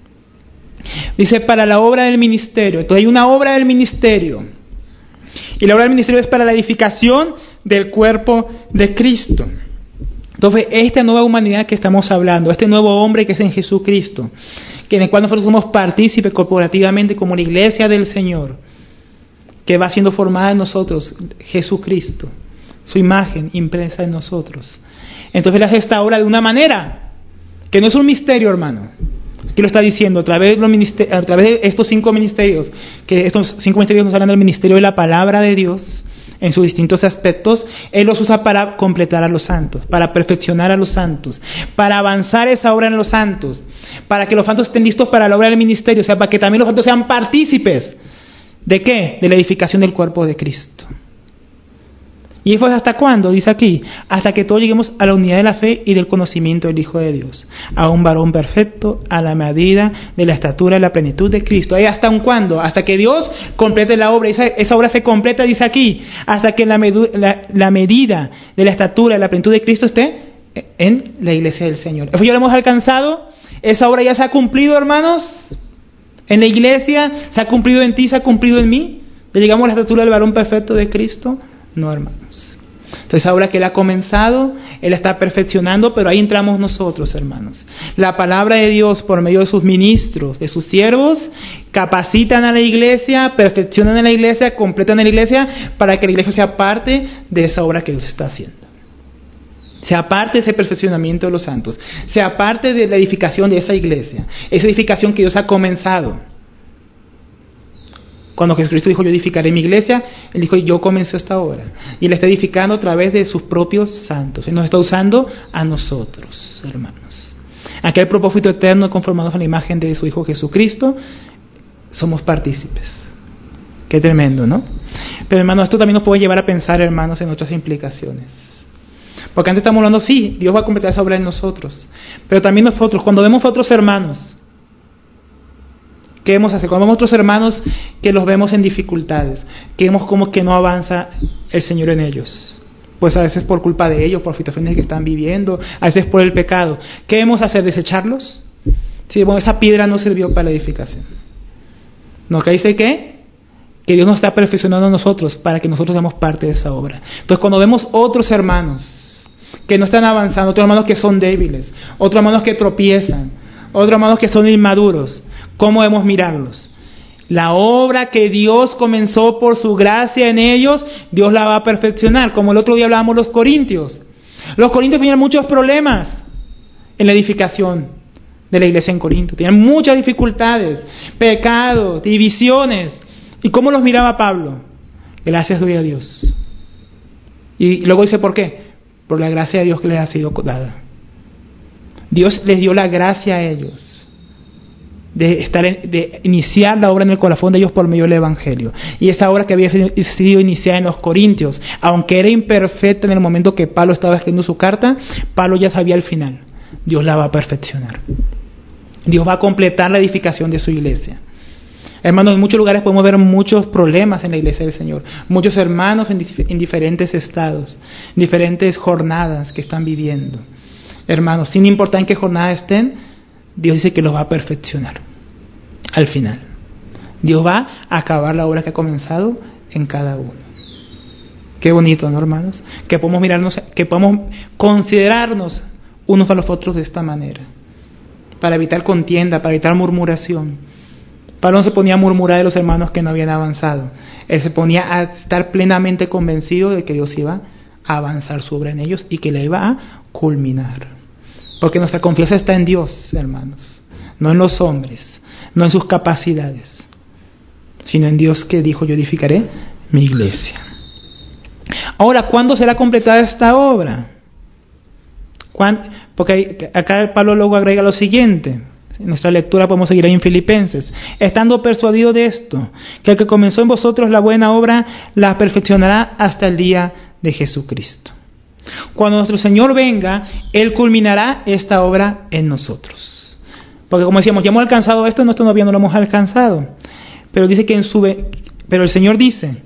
Dice, para la obra del ministerio. Entonces hay una obra del ministerio, y la obra del ministerio es para la edificación del cuerpo de Cristo. Entonces esta nueva humanidad que estamos hablando, este nuevo hombre que es en Jesucristo, que en el cual nosotros somos partícipes corporativamente como la iglesia del Señor, que va siendo formada en nosotros, Jesucristo, su imagen impresa en nosotros. Entonces Él hace esta obra de una manera que no es un misterio, hermano. Aquí lo está diciendo, a través de, los minister- a través de estos cinco ministerios, que estos cinco ministerios nos hablan del ministerio de la palabra de Dios, en sus distintos aspectos. Él los usa para completar a los santos, para perfeccionar a los santos, para avanzar esa obra en los santos, para que los santos estén listos para la obra del ministerio, o sea, para que también los santos sean partícipes. ¿De qué? De la edificación del cuerpo de Cristo. ¿Y eso es hasta cuándo? Dice aquí, hasta que todos lleguemos a la unidad de la fe y del conocimiento del Hijo de Dios, a un varón perfecto, a la medida de la estatura y la plenitud de Cristo. ¿Ahí hasta un cuándo? Hasta que Dios complete la obra. Esa, esa obra se completa, dice aquí, hasta que la, medu, la, la medida de la estatura y la plenitud de Cristo esté en la iglesia del Señor. ¿Eso ya lo hemos alcanzado? ¿Esa obra ya se ha cumplido, hermanos? ¿En la iglesia? ¿Se ha cumplido en ti? ¿Se ha cumplido en mí? ¿Llegamos a la estatura del varón perfecto de Cristo? No, hermanos. Entonces ahora que Él ha comenzado, Él está perfeccionando, pero ahí entramos nosotros, hermanos. La palabra de Dios, por medio de sus ministros, de sus siervos, capacitan a la iglesia, perfeccionan a la iglesia, completan a la iglesia, para que la iglesia sea parte de esa obra que Dios está haciendo. Sea parte de ese perfeccionamiento de los santos, sea parte de la edificación de esa iglesia, esa edificación que Dios ha comenzado. Cuando Jesucristo dijo, yo edificaré mi iglesia, Él dijo, yo comencé esta obra. Y Él está edificando a través de sus propios santos. Él nos está usando a nosotros, hermanos. Aquel propósito eterno conformados a la imagen de su Hijo Jesucristo, somos partícipes. Qué tremendo, ¿no? Pero, hermanos, esto también nos puede llevar a pensar, hermanos, en otras implicaciones. Porque antes estamos hablando, sí, Dios va a completar esa obra en nosotros. Pero también nosotros, cuando vemos a otros hermanos, ¿qué vemos hacer? Cuando vemos a otros hermanos que los vemos en dificultades, que vemos como que no avanza el Señor en ellos, pues a veces por culpa de ellos, por situaciones que están viviendo, a veces por el pecado, ¿qué debemos hacer? ¿Desecharlos? Sí, bueno, esa piedra no sirvió para la edificación. ¿No? ¿Qué dice qué? Que Dios nos está perfeccionando a nosotros para que nosotros seamos parte de esa obra. Entonces cuando vemos otros hermanos que no están avanzando, otros hermanos que son débiles, otros hermanos que tropiezan, otros hermanos que son inmaduros, ¿cómo debemos mirarlos? La obra que Dios comenzó por su gracia en ellos, Dios la va a perfeccionar. Como el otro día hablábamos los corintios. Los corintios tenían muchos problemas en la edificación de la iglesia en Corinto. Tenían muchas dificultades, pecados, divisiones. ¿Y cómo los miraba Pablo? Gracias doy a Dios. Y luego dice, ¿por qué? Por la gracia de Dios que les ha sido dada. Dios les dio la gracia a ellos de estar en, de iniciar la obra en el corazón de ellos por medio del Evangelio. Y esa obra que había sido iniciada en los Corintios, aunque era imperfecta en el momento que Pablo estaba escribiendo su carta, Pablo ya sabía el final. Dios la va a perfeccionar. Dios va a completar la edificación de su iglesia. Hermanos, en muchos lugares podemos ver muchos problemas en la iglesia del Señor. Muchos hermanos en, dif- en diferentes estados, diferentes jornadas que están viviendo. Hermanos, sin importar en qué jornada estén, Dios dice que los va a perfeccionar al final. Dios va a acabar la obra que ha comenzado en cada uno. Qué bonito, ¿no, hermanos? Que podemos mirarnos, que podemos considerarnos unos a los otros de esta manera, para evitar contienda, para evitar murmuración. Pablo no se ponía a murmurar de los hermanos que no habían avanzado. Él se ponía a estar plenamente convencido de que Dios iba a avanzar su obra en ellos y que la iba a culminar. Porque nuestra confianza está en Dios, hermanos, no en los hombres, no en sus capacidades, sino en Dios que dijo: yo edificaré mi iglesia. Ahora, ¿cuándo será completada esta obra? ¿Cuándo? Porque acá Pablo luego agrega lo siguiente. En nuestra lectura podemos seguir ahí en Filipenses. Estando persuadido de esto, que el que comenzó en vosotros la buena obra, la perfeccionará hasta el día de Jesucristo. Cuando nuestro Señor venga, Él culminará esta obra en nosotros. Porque como decíamos, ya hemos alcanzado esto, nosotros todavía no lo hemos alcanzado. Pero dice que en su, pero el Señor dice,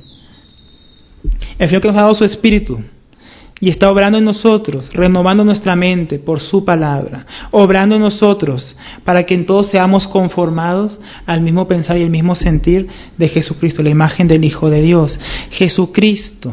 el Señor que nos ha dado su Espíritu, y está obrando en nosotros, renovando nuestra mente por su palabra, obrando en nosotros para que en todos seamos conformados al mismo pensar y el mismo sentir de Jesucristo, la imagen del Hijo de Dios. Jesucristo,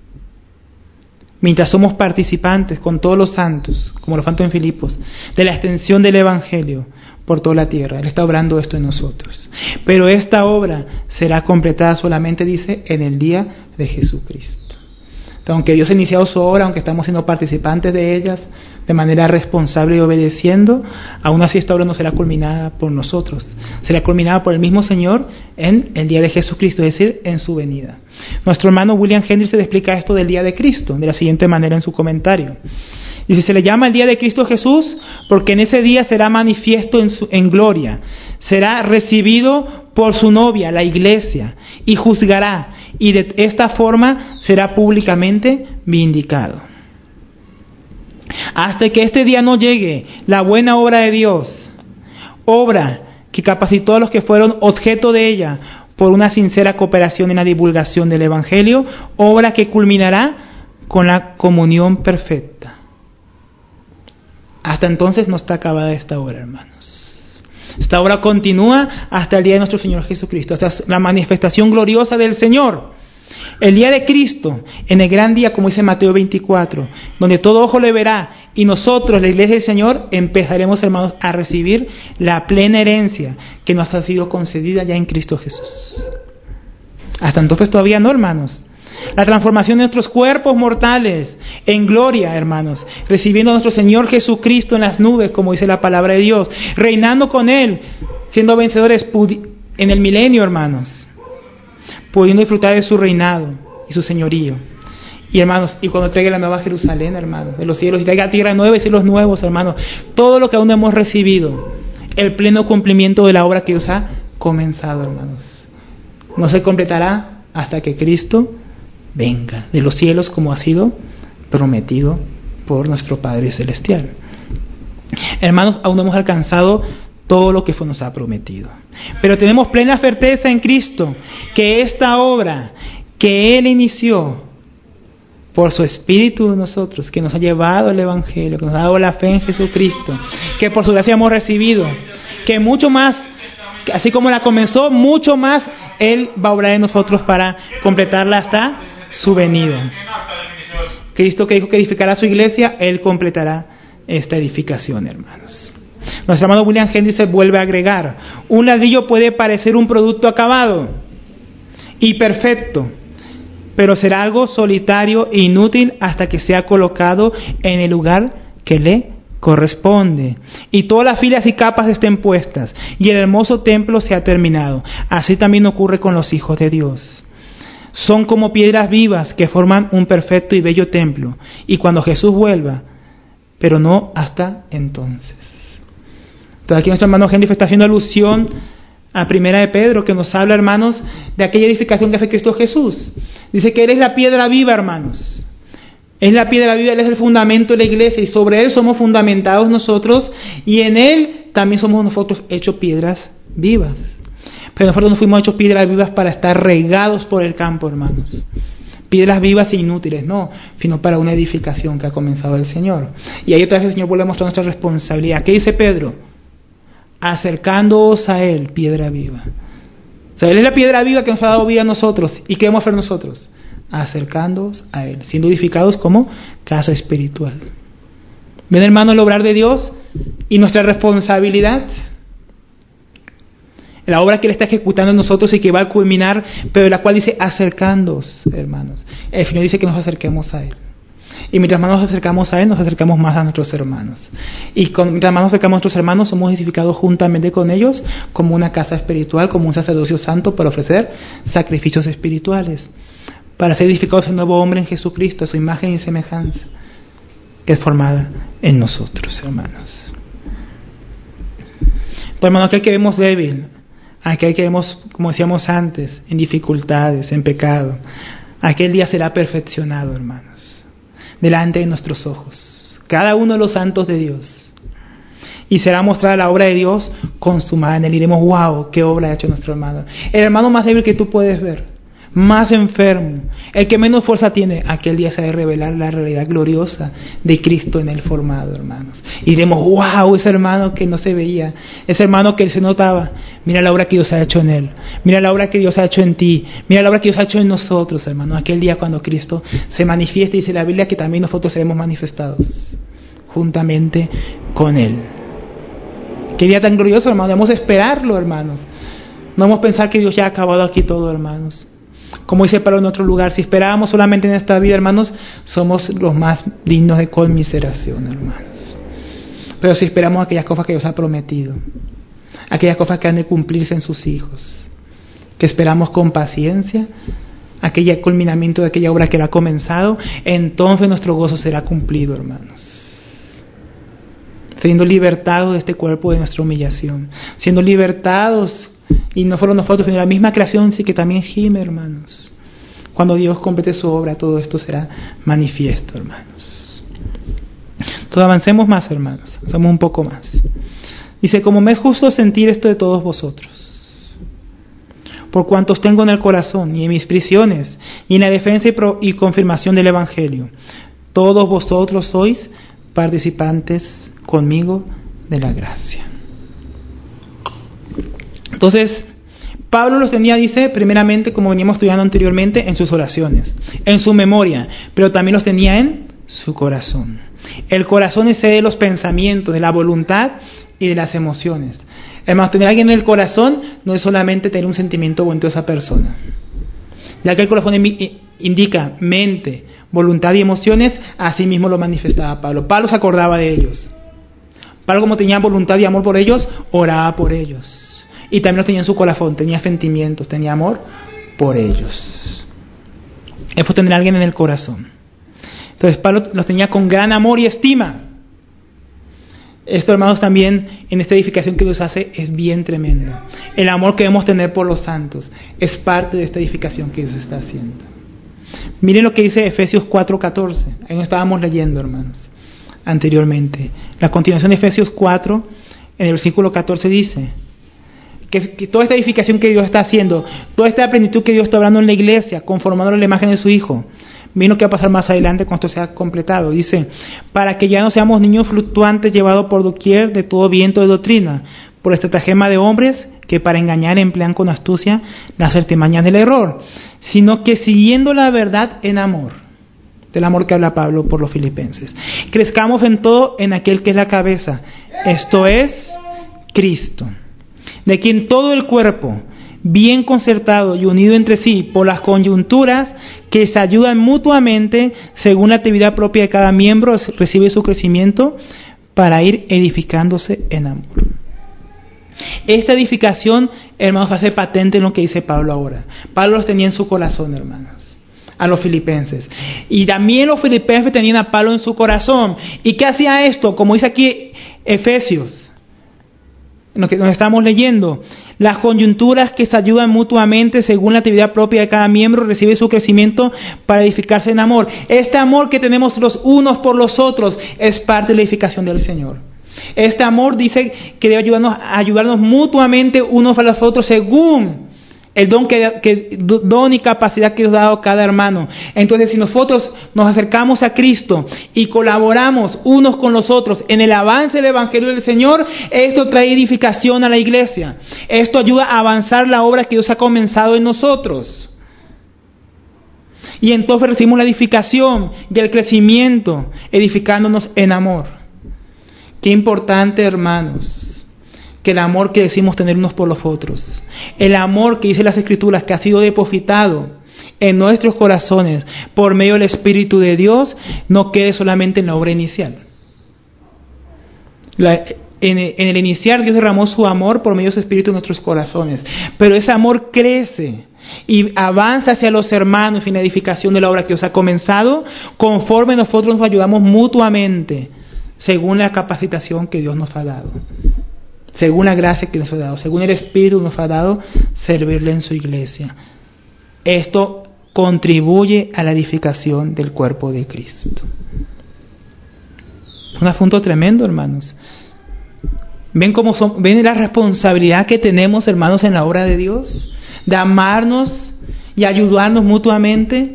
mientras somos participantes con todos los santos, como lo faltó en Filipos, de la extensión del Evangelio por toda la tierra, Él está obrando esto en nosotros. Pero esta obra será completada solamente, dice, en el día de Jesucristo. Aunque Dios ha iniciado su obra, aunque estamos siendo participantes de ellas de manera responsable y obedeciendo, aún así esta obra no será culminada por nosotros, será culminada por el mismo Señor en el día de Jesucristo, es decir, en su venida. Nuestro hermano William Henry se explica esto del día de Cristo de la siguiente manera en su comentario. Dice, se le llama el día de Cristo Jesús porque en ese día será manifiesto en, su, en gloria, será recibido por su novia, la iglesia, y juzgará, y de esta forma será públicamente vindicado. Hasta que este día no llegue, la buena obra de Dios, obra que capacitó a los que fueron objeto de ella por una sincera cooperación en la divulgación del Evangelio, obra que culminará con la comunión perfecta. Hasta entonces no está acabada esta obra, hermanos. Esta obra continúa hasta el día de nuestro Señor Jesucristo, hasta la manifestación gloriosa del Señor. El día de Cristo, en el gran día, como dice Mateo veinticuatro, donde todo ojo le verá, y nosotros, la iglesia del Señor, empezaremos, hermanos, a recibir la plena herencia que nos ha sido concedida ya en Cristo Jesús. Hasta entonces todavía no, hermanos. La transformación de nuestros cuerpos mortales en gloria, hermanos, recibiendo a nuestro Señor Jesucristo en las nubes, como dice la palabra de Dios, reinando con Él, siendo vencedores en el milenio, hermanos, pudiendo disfrutar de su reinado y su señorío. Y hermanos, y cuando traiga la nueva Jerusalén, hermanos, de los cielos, y traiga tierra nueva y cielos nuevos, hermanos, todo lo que aún hemos recibido, el pleno cumplimiento de la obra que Dios ha comenzado, hermanos, no se completará hasta que Cristo venga de los cielos, como ha sido prometido por nuestro Padre Celestial. Hermanos, aún no hemos alcanzado todo lo que fue, nos ha prometido, pero tenemos plena certeza en Cristo que esta obra que Él inició por su Espíritu de nosotros, que nos ha llevado el Evangelio, que nos ha dado la fe en Jesucristo, que por su gracia hemos recibido, que mucho más, así como la comenzó, mucho más Él va a obrar en nosotros para completarla hasta su venida. Cristo, que dijo que edificará su iglesia, Él completará esta edificación, hermanos. Nuestro hermano William Henry se vuelve a agregar: un ladrillo puede parecer un producto acabado y perfecto, pero será algo solitario e inútil hasta que sea colocado en el lugar que le corresponde, y todas las filas y capas estén puestas, y el hermoso templo sea terminado. Así también ocurre con los hijos de Dios. Son como piedras vivas que forman un perfecto y bello templo, y cuando Jesús vuelva, pero no hasta entonces. Entonces aquí nuestro hermano Henry está haciendo alusión a Primera de Pedro, que nos habla, hermanos, de aquella edificación que hace Cristo Jesús. Dice que Él es la piedra viva, hermanos. Es la piedra viva, Él es el fundamento de la iglesia, y sobre Él somos fundamentados nosotros, y en Él también somos nosotros hechos piedras vivas. Pero nosotros no fuimos hechos piedras vivas para estar regados por el campo, hermanos. Piedras vivas e inútiles, no, sino para una edificación que ha comenzado el Señor. Y ahí otra vez el Señor vuelve a mostrar nuestra responsabilidad. ¿Qué dice Pedro? Acercándoos a Él, piedra viva. O sea, Él es la piedra viva que nos ha dado vida a nosotros. ¿Y qué vamos a hacer nosotros? Acercándoos a Él, siendo edificados como casa espiritual. ¿Ven, hermano, el obrar de Dios y nuestra responsabilidad? La obra que Él está ejecutando en nosotros y que va a culminar, pero la cual dice acercándoos, hermanos. El Señor dice que nos acerquemos a Él. Y mientras más nos acercamos a Él, nos acercamos más a nuestros hermanos. Y con, mientras más nos acercamos a nuestros hermanos, somos edificados juntamente con ellos como una casa espiritual, como un sacerdocio santo para ofrecer sacrificios espirituales, para ser edificados en nuevo hombre en Jesucristo, a su imagen y semejanza, que es formada en nosotros, hermanos. Pues, hermano, aquel que vemos débil, aquel que vemos, como decíamos antes, en dificultades, en pecado, aquel día será perfeccionado, hermanos, delante de nuestros ojos, cada uno de los santos de Dios, y será mostrada la obra de Dios consumada en él. Y diremos, wow, qué obra ha hecho nuestro hermano, el hermano más débil que tú puedes ver, más enfermo, el que menos fuerza tiene. Aquel día se ha de revelar la realidad gloriosa de Cristo en él formado, hermanos. Y diremos, wow, ese hermano que no se veía, ese hermano que se notaba, mira la obra que Dios ha hecho en él, mira la obra que Dios ha hecho en ti, mira la obra que Dios ha hecho en nosotros, hermano. Aquel día cuando Cristo se manifieste, dice la Biblia que también nosotros seremos manifestados juntamente con Él. Qué día tan glorioso, hermano. Debemos esperarlo, hermanos. No vamos a pensar que Dios ya ha acabado aquí todo, hermanos. Como dice Pablo en otro lugar, si esperábamos solamente en esta vida, hermanos, somos los más dignos de conmiseración, hermanos. Pero si esperamos aquellas cosas que Dios ha prometido, aquellas cosas que han de cumplirse en sus hijos, que esperamos con paciencia, aquel culminamiento de aquella obra que Él ha comenzado, entonces nuestro gozo será cumplido, hermanos. Siendo libertados de este cuerpo de nuestra humillación, siendo libertados. Y no solo nosotros, sino la misma creación, sí que también gime, hermanos. Cuando Dios complete su obra, todo esto será manifiesto, hermanos. Entonces avancemos más, hermanos. Avancemos un poco más. Dice, como me es justo sentir esto de todos vosotros, por cuantos tengo en el corazón y en mis prisiones y en la defensa y, pro, y confirmación del Evangelio, todos vosotros sois participantes conmigo de la gracia. Entonces, Pablo los tenía, dice, primeramente, como veníamos estudiando anteriormente, en sus oraciones, en su memoria, pero también los tenía en su corazón. El corazón es de los pensamientos, de la voluntad y de las emociones. Hermanos, tener a alguien en el corazón no es solamente tener un sentimiento bonito de esa persona, ya que el corazón indica mente, voluntad y emociones. Así mismo lo manifestaba Pablo. Pablo se acordaba de ellos. Pablo, como tenía voluntad y amor por ellos, oraba por ellos. Y también los tenía en su corazón, tenía sentimientos, tenía amor por ellos. Eso fue tener a alguien en el corazón. Entonces Pablo los tenía con gran amor y estima. Esto, hermanos, también en esta edificación que Dios hace es bien tremendo. El amor que debemos tener por los santos es parte de esta edificación que Dios está haciendo. Miren lo que dice Efesios cuatro catorce. Ahí nos estábamos leyendo, hermanos, anteriormente. La continuación de Efesios cuatro, en el versículo catorce dice que, que toda esta edificación que Dios está haciendo, toda esta plenitud que Dios está obrando en la iglesia, conformando la imagen de su Hijo, miren lo que va a pasar más adelante cuando esto sea completado. Dice, para que ya no seamos niños fluctuantes llevados por doquier de todo viento de doctrina, por estratagema de hombres que para engañar emplean con astucia las artimañas del error, sino que siguiendo la verdad en amor, del amor que habla Pablo por los filipenses, crezcamos en todo en aquel que es la cabeza, esto es Cristo, de quien todo el cuerpo, bien concertado y unido entre sí por las coyunturas que se ayudan mutuamente según la actividad propia de cada miembro, recibe su crecimiento para ir edificándose en amor. Esta edificación, hermanos, va a ser patente en lo que dice Pablo ahora. Pablo los tenía en su corazón, hermanos, a los filipenses. Y también los filipenses tenían a Pablo en su corazón. ¿Y qué hacía esto? Como dice aquí Efesios, en lo que nos estamos leyendo, las coyunturas que se ayudan mutuamente según la actividad propia de cada miembro recibe su crecimiento para edificarse en amor. Este amor que tenemos los unos por los otros es parte de la edificación del Señor. Este amor dice que debe ayudarnos, ayudarnos mutuamente unos a los otros según el don, que, que, don y capacidad que Dios ha dado a cada hermano. Entonces, si nosotros nos acercamos a Cristo y colaboramos unos con los otros en el avance del Evangelio del Señor, esto trae edificación a la iglesia. Esto ayuda a avanzar la obra que Dios ha comenzado en nosotros. Y entonces recibimos la edificación y el crecimiento, edificándonos en amor. Qué importante, hermanos, que el amor que decimos tener unos por los otros, el amor que dice las Escrituras que ha sido depositado en nuestros corazones por medio del Espíritu de Dios, no quede solamente en la obra inicial. La, en, en el iniciar Dios derramó su amor por medio de su Espíritu en nuestros corazones, pero ese amor crece y avanza hacia los hermanos en la edificación de la obra que Dios ha comenzado, conforme nosotros nos ayudamos mutuamente, según la capacitación que Dios nos ha dado, según la gracia que nos ha dado, según el Espíritu nos ha dado, servirle en su iglesia. Esto contribuye a la edificación del cuerpo de Cristo. Es un asunto tremendo, hermanos. ¿Ven cómo son, ven la responsabilidad que tenemos, hermanos, en la obra de Dios? De amarnos y ayudarnos mutuamente.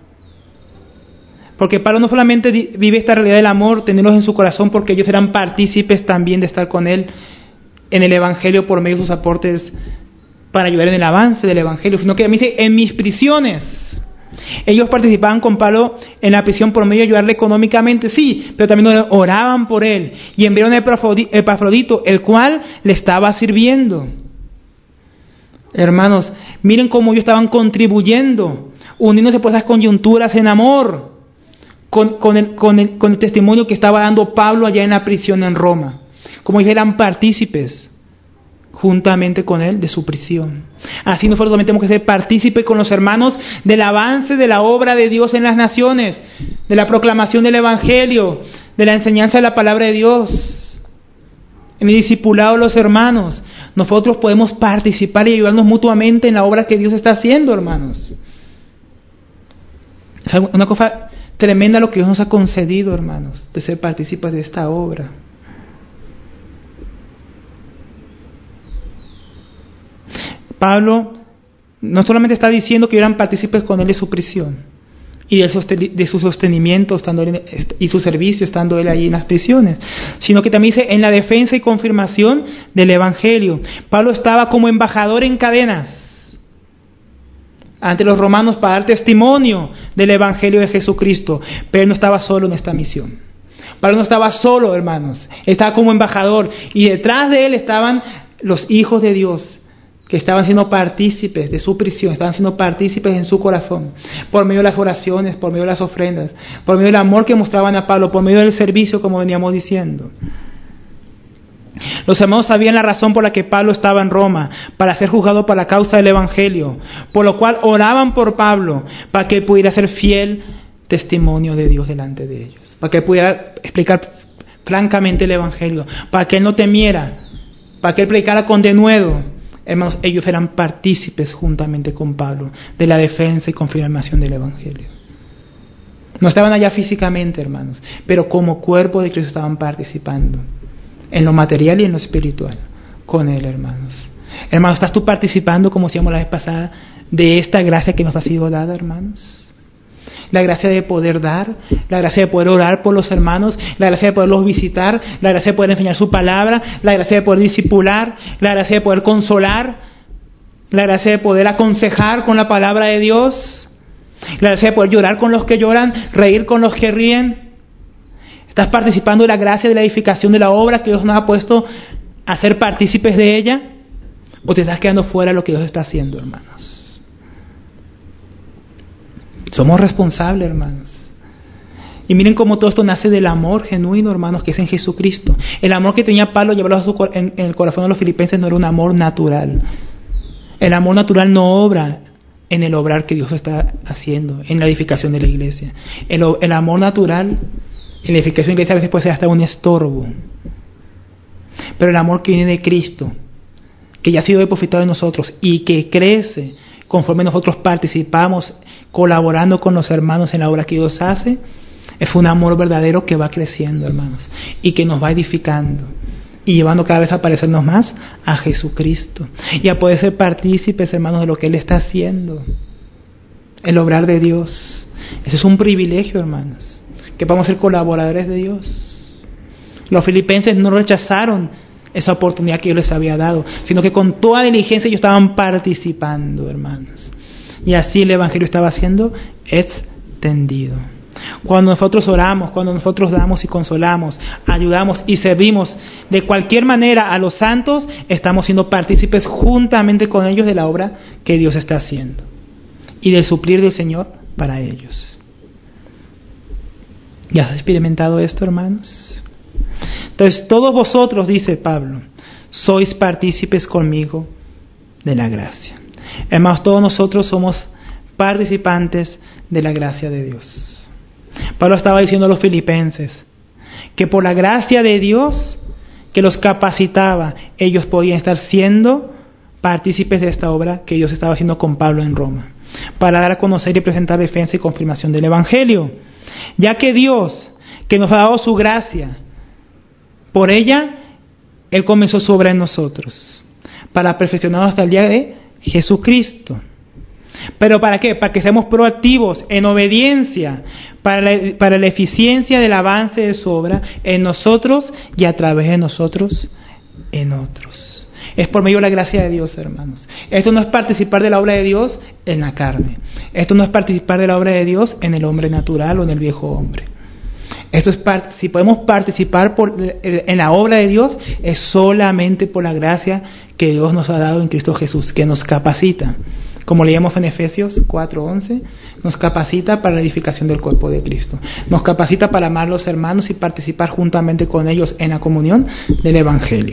Porque Pablo no solamente vive esta realidad del amor, tenerlos en su corazón, porque ellos eran partícipes también de estar con él en el Evangelio por medio de sus aportes para ayudar en el avance del Evangelio, sino que también dice, en mis prisiones. Ellos participaban con Pablo en la prisión por medio de ayudarle económicamente, sí, pero también oraban por él y enviaron a Epafrodito, el cual le estaba sirviendo. Hermanos, miren cómo ellos estaban contribuyendo, uniéndose por esas coyunturas en amor, con, con, el, con, el, con el testimonio que estaba dando Pablo allá en la prisión en Roma. Como ellos eran partícipes juntamente con él de su prisión. Así nosotros también tenemos que ser partícipes con los hermanos del avance de la obra de Dios en las naciones, de la proclamación del Evangelio, de la enseñanza de la palabra de Dios, en el discipulado de los hermanos. Nosotros podemos participar y ayudarnos mutuamente en la obra que Dios está haciendo, hermanos. Es una cosa tremenda lo que Dios nos ha concedido, hermanos, de ser partícipes de esta obra. Pablo no solamente está diciendo que eran partícipes con él de su prisión y de, sosten- de su sostenimiento estando él, y su servicio estando él allí en las prisiones, sino que también dice en la defensa y confirmación del Evangelio. Pablo estaba como embajador en cadenas ante los romanos para dar testimonio del Evangelio de Jesucristo, pero él no estaba solo en esta misión. Pablo no estaba solo, hermanos, él estaba como embajador y detrás de él estaban los hijos de Dios, que estaban siendo partícipes de su prisión, estaban siendo partícipes en su corazón, por medio de las oraciones, por medio de las ofrendas, por medio del amor que mostraban a Pablo, por medio del servicio, como veníamos diciendo. Los hermanos sabían la razón por la que Pablo estaba en Roma, para ser juzgado por la causa del Evangelio, por lo cual oraban por Pablo, para que él pudiera ser fiel testimonio de Dios delante de ellos, para que él pudiera explicar francamente el Evangelio, para que él no temiera, para que él predicara con denuedo. Hermanos, ellos eran partícipes juntamente con Pablo de la defensa y confirmación del Evangelio. No estaban allá físicamente, hermanos, pero como cuerpo de Cristo estaban participando en lo material y en lo espiritual con Él, hermanos. Hermanos, ¿estás tú participando, como decíamos la vez pasada, de esta gracia que nos ha sido dada, hermanos? La gracia de poder dar, la gracia de poder orar por los hermanos, la gracia de poderlos visitar, la gracia de poder enseñar su palabra, la gracia de poder discipular, la gracia de poder consolar, la gracia de poder aconsejar con la palabra de Dios, la gracia de poder llorar con los que lloran, reír con los que ríen. ¿Estás participando de la gracia de la edificación de la obra que Dios nos ha puesto a ser partícipes de ella? ¿O te estás quedando fuera de lo que Dios está haciendo, hermanos? Somos responsables, hermanos. Y miren cómo todo esto nace del amor genuino, hermanos, que es en Jesucristo. El amor que tenía Pablo llevado a su, en, en el corazón de los filipenses no era un amor natural. El amor natural no obra en el obrar que Dios está haciendo, en la edificación de la iglesia. El, el amor natural, en la edificación de la iglesia a veces puede ser hasta un estorbo. Pero el amor que viene de Cristo, que ya ha sido depositado en nosotros y que crece conforme nosotros participamos, colaborando con los hermanos en la obra que Dios hace, es un amor verdadero que va creciendo, hermanos, y que nos va edificando y llevando cada vez a parecernos más a Jesucristo y a poder ser partícipes, hermanos, de lo que Él está haciendo, el obrar de Dios. Eso es un privilegio, hermanos, que podamos ser colaboradores de Dios. Los filipenses no rechazaron esa oportunidad que Dios les había dado, sino que con toda diligencia ellos estaban participando, hermanos, y así el Evangelio estaba siendo extendido. Cuando nosotros oramos, cuando nosotros damos y consolamos, ayudamos y servimos de cualquier manera a los santos, estamos siendo partícipes juntamente con ellos de la obra que Dios está haciendo y del suplir del Señor para ellos. ¿Ya has experimentado esto, hermanos? Entonces, todos vosotros, dice Pablo, sois partícipes conmigo de la gracia. Hermanos, todos nosotros somos participantes de la gracia de Dios. Pablo estaba diciendo a los filipenses que por la gracia de Dios que los capacitaba, ellos podían estar siendo partícipes de esta obra que Dios estaba haciendo con Pablo en Roma, para dar a conocer y presentar defensa y confirmación del Evangelio. Ya que Dios, que nos ha dado su gracia, por ella, Él comenzó su obra en nosotros, para perfeccionarnos hasta el día de Jesucristo. ¿Pero para qué? Para que seamos proactivos en obediencia, para la, para la eficiencia del avance de su obra en nosotros y a través de nosotros en otros. Es por medio de la gracia de Dios, hermanos. Esto no es participar de la obra de Dios en la carne. Esto no es participar de la obra de Dios en el hombre natural o en el viejo hombre. Esto es part- si podemos participar por, en la obra de Dios, es solamente por la gracia que Dios nos ha dado en Cristo Jesús, que nos capacita. Como leíamos en Efesios cuatro once, nos capacita para la edificación del cuerpo de Cristo. Nos capacita para amar a los hermanos y participar juntamente con ellos en la comunión del Evangelio.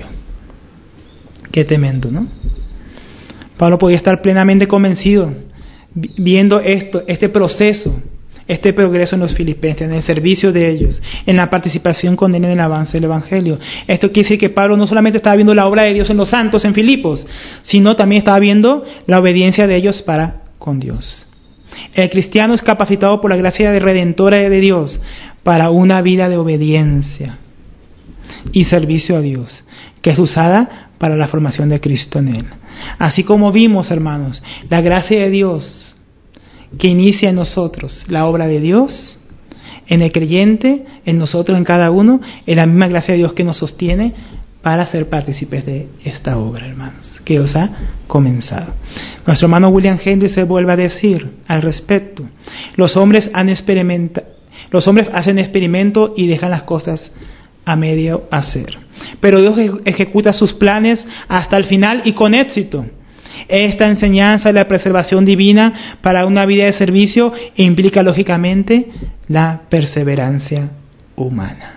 Qué tremendo, ¿no? Pablo podía estar plenamente convencido viendo esto, este proceso, este progreso en los filipenses, en el servicio de ellos, en la participación con él en el avance del Evangelio. Esto quiere decir que Pablo no solamente estaba viendo la obra de Dios en los santos en Filipos, sino también estaba viendo la obediencia de ellos para con Dios. El cristiano es capacitado por la gracia redentora de Dios para una vida de obediencia y servicio a Dios, que es usada para la formación de Cristo en él. Así como vimos, hermanos, la gracia de Dios que inicia en nosotros la obra de Dios, en el creyente, en nosotros, en cada uno, es la misma gracia de Dios que nos sostiene para ser partícipes de esta obra, hermanos, que Dios ha comenzado. Nuestro hermano William Henry se vuelve a decir al respecto: los hombres han experimentado, los hombres hacen experimento y dejan las cosas a medio hacer, pero Dios ejecuta sus planes hasta el final y con éxito. Esta enseñanza de la preservación divina para una vida de servicio implica lógicamente la perseverancia humana.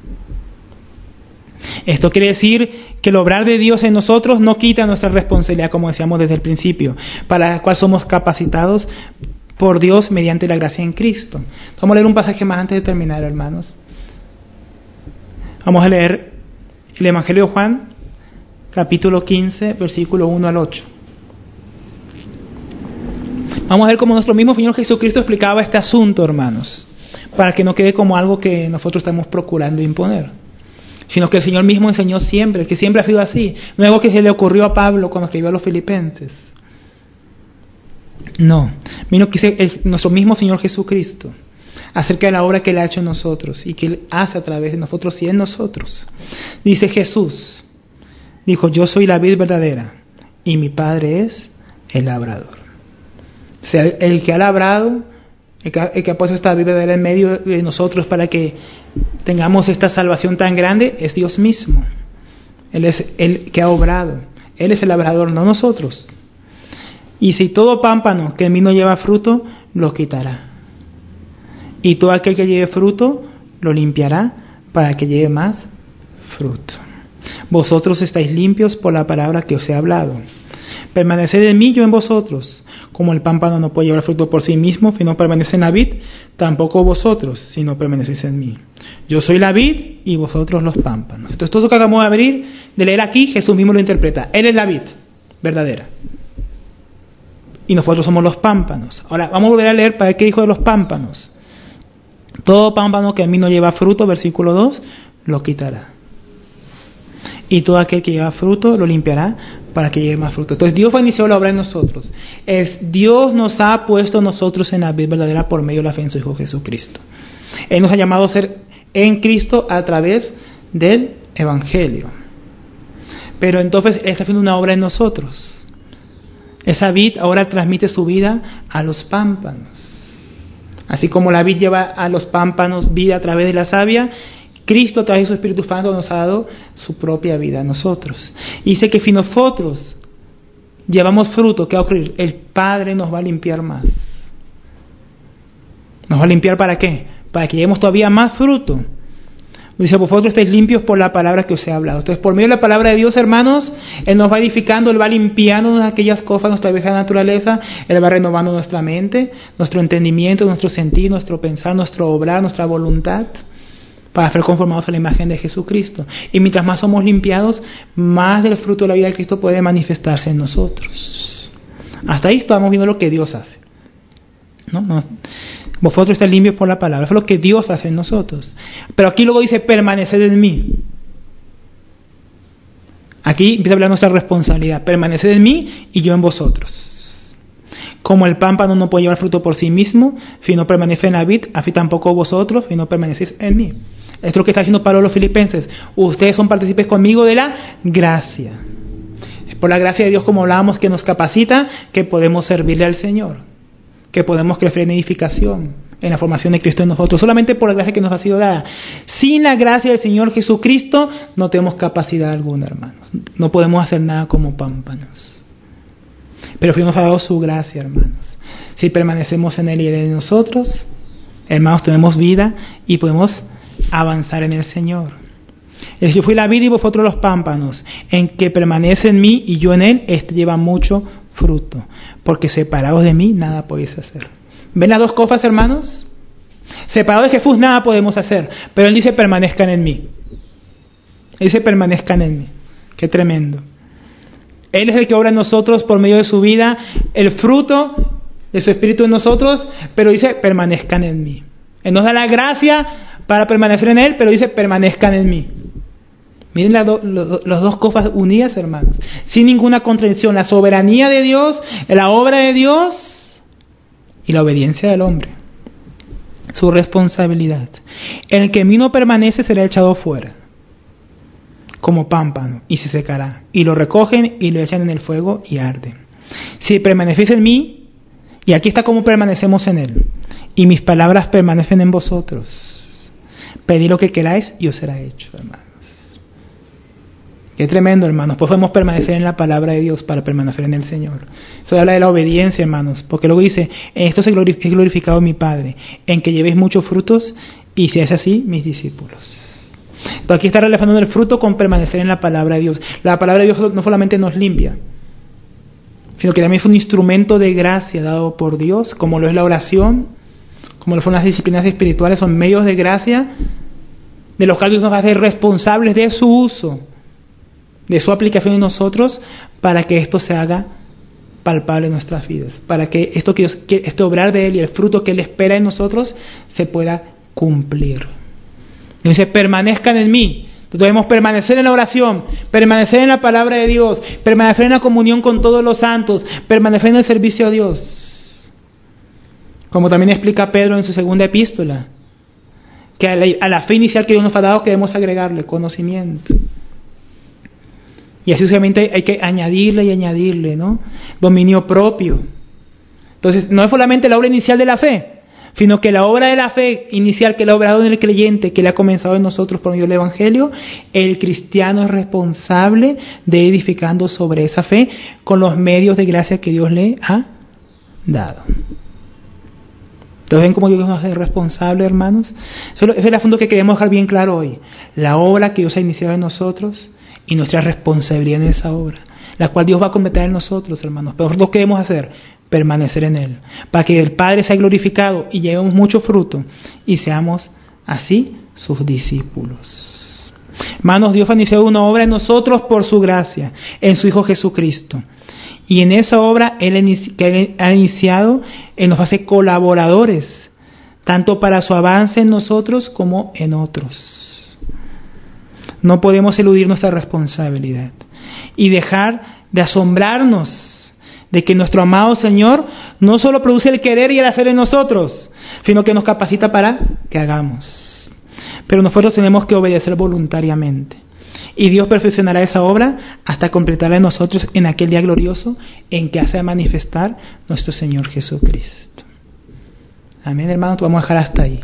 Esto quiere decir que el obrar de Dios en nosotros no quita nuestra responsabilidad, como decíamos desde el principio, para la cual somos capacitados por Dios mediante la gracia en Cristo. Vamos a leer un pasaje más antes de terminar, hermanos. Vamos a leer el Evangelio de Juan, capítulo quince, versículo uno al ocho. Vamos a ver cómo nuestro mismo Señor Jesucristo explicaba este asunto, hermanos, para que no quede como algo que nosotros estamos procurando imponer, sino que el Señor mismo enseñó siempre, que siempre ha sido así. No es algo que se le ocurrió a Pablo cuando escribió a los filipenses. No, vino que dice el, nuestro mismo Señor Jesucristo acerca de la obra que Él ha hecho en nosotros y que Él hace a través de nosotros y en nosotros. Dice Jesús, dijo: yo soy la vid verdadera y mi Padre es el labrador. O sea, el, el que ha labrado, el que ha, el que ha puesto esta vid verdadera en medio de nosotros para que tengamos esta salvación tan grande, es Dios mismo. Él es el que ha obrado Él es el labrador, no nosotros. Y si todo pámpano que en mí no lleva fruto, lo quitará. Y todo aquel que lleve fruto, lo limpiará para que lleve más fruto. Vosotros estáis limpios por la palabra que os he hablado. Permaneced en mí, yo en vosotros. Como el pámpano no puede llevar fruto por sí mismo, si no permanece en la vid, tampoco vosotros, si no permanecéis en mí. Yo soy la vid y vosotros los pámpanos. Entonces todo lo que acabamos de abrir, de leer aquí, Jesús mismo lo interpreta. Él es la vid verdadera. Y nosotros somos los pámpanos. Ahora, vamos a volver a leer para ver qué dijo de los pámpanos. Todo pámpano que a mí no lleva fruto, versículo dos, lo quitará. Y todo aquel que lleva fruto, lo limpiará para que lleve más fruto. Entonces Dios va a iniciar la obra en nosotros. Es, Dios nos ha puesto nosotros en la vid verdadera por medio de la fe en su Hijo Jesucristo. Él nos ha llamado a ser en Cristo a través del Evangelio. Pero entonces Él está haciendo una obra en nosotros. Esa vid ahora transmite su vida a los pámpanos. Así como la vid lleva a los pámpanos vida a través de la savia, Cristo a través de su Espíritu Santo nos ha dado su propia vida a nosotros. Y dice que si nosotros llevamos fruto, ¿qué va a ocurrir? El Padre nos va a limpiar más. ¿Nos va a limpiar para qué? Para que llevemos todavía más fruto. Dice, vosotros estáis limpios por la palabra que os he hablado. Entonces, por medio de la palabra de Dios, hermanos, Él nos va edificando, Él va limpiando aquellas cosas, nuestra vieja naturaleza, Él va renovando nuestra mente, nuestro entendimiento, nuestro sentir, nuestro pensar, nuestro obrar, nuestra voluntad, para ser conformados a la imagen de Jesucristo. Y mientras más somos limpiados, más del fruto de la vida de Cristo puede manifestarse en nosotros. Hasta ahí estamos viendo lo que Dios hace. ¿No? No. Vosotros estáis limpios por la palabra. Eso es lo que Dios hace en nosotros. Pero aquí luego dice, permaneced en mí. Aquí empieza a hablar nuestra responsabilidad. Permaneced en mí y yo en vosotros. Como el pámpano no puede llevar fruto por sí mismo, si no permanece en la vid, así tampoco vosotros, si no permanecéis en mí. Esto es lo que está diciendo Pablo a los filipenses. Ustedes son partícipes conmigo de la gracia. Es por la gracia de Dios, como hablábamos, que nos capacita, que podemos servirle al Señor, que podemos crecer en edificación, en la formación de Cristo en nosotros, solamente por la gracia que nos ha sido dada. Sin la gracia del Señor Jesucristo no tenemos capacidad alguna, hermanos. No podemos hacer nada como pámpanos. Pero Dios nos ha dado su gracia, hermanos. Si permanecemos en Él y Él en nosotros, hermanos, tenemos vida y podemos avanzar en el Señor. Es, yo fui la vid y vosotros los pámpanos. En que permanece en mí y yo en Él, este lleva mucho fruto, porque separados de mí nada podéis hacer. ¿Ven las dos cosas, hermanos? Separados de Jesús nada podemos hacer, pero Él dice permanezcan en mí. Él dice permanezcan en mí. Qué tremendo. Él es el que obra en nosotros por medio de su vida, el fruto de su Espíritu en nosotros, pero dice permanezcan en mí. Él nos da la gracia para permanecer en Él, pero dice permanezcan en mí. Miren las do, lo, los dos cosas unidas, hermanos, sin ninguna contradicción: la soberanía de Dios, la obra de Dios y la obediencia del hombre, su responsabilidad. El que en mí no permanece será echado fuera como pámpano y se secará, y lo recogen y lo echan en el fuego y arde. Si permanecéis en mí, y aquí está cómo permanecemos en Él, y mis palabras permanecen en vosotros, pedid lo que queráis y os será hecho, hermanos. Qué tremendo, hermanos. Pues podemos permanecer en la palabra de Dios para permanecer en el Señor. Eso habla de la obediencia, hermanos, porque luego dice, en esto se glorifica, glorificado mi Padre, en que llevéis muchos frutos, y si es así, mis discípulos. Entonces aquí está relacionando el fruto con permanecer en la palabra de Dios. La palabra de Dios no solamente nos limpia, sino que también es un instrumento de gracia dado por Dios, como lo es la oración, como lo son las disciplinas espirituales, son medios de gracia, de los cuales Dios nos va a hacer responsables de su uso, de su aplicación en nosotros, para que esto se haga palpable en nuestras vidas, para que esto que Dios, que este obrar de Él y el fruto que Él espera en nosotros se pueda cumplir. Y dice, permanezcan en mí. Debemos permanecer en la oración, permanecer en la palabra de Dios, permanecer en la comunión con todos los santos, permanecer en el servicio a Dios. Como también explica Pedro en su segunda epístola, que a la, a la fe inicial que Dios nos ha dado, que debemos agregarle conocimiento. Y así sucesivamente hay que añadirle y añadirle, ¿no? Dominio propio. Entonces, no es solamente la obra inicial de la fe, sino que la obra de la fe inicial que Él ha obrado en el creyente, que Él ha comenzado en nosotros por medio del Evangelio, el cristiano es responsable de ir edificando sobre esa fe con los medios de gracia que Dios le ha dado. Entonces, ¿ven cómo Dios nos hace responsable, hermanos? Eso es el asunto que queremos dejar bien claro hoy. La obra que Dios ha iniciado en nosotros y nuestra responsabilidad en esa obra, la cual Dios va a completar en nosotros, hermanos. Pero nosotros, ¿qué debemos hacer? Permanecer en Él, para que el Padre sea glorificado y llevemos mucho fruto y seamos así sus discípulos. Hermanos, Dios ha iniciado una obra en nosotros por su gracia, en su Hijo Jesucristo. Y en esa obra Él que Él ha iniciado, Él nos hace colaboradores, tanto para su avance en nosotros como en otros. No podemos eludir nuestra responsabilidad y dejar de asombrarnos de que nuestro amado Señor no solo produce el querer y el hacer en nosotros, sino que nos capacita para que hagamos. Pero nosotros tenemos que obedecer voluntariamente. Y Dios perfeccionará esa obra hasta completarla en nosotros en aquel día glorioso en que hace manifestar nuestro Señor Jesucristo. Amén, hermanos, vamos a dejar hasta ahí.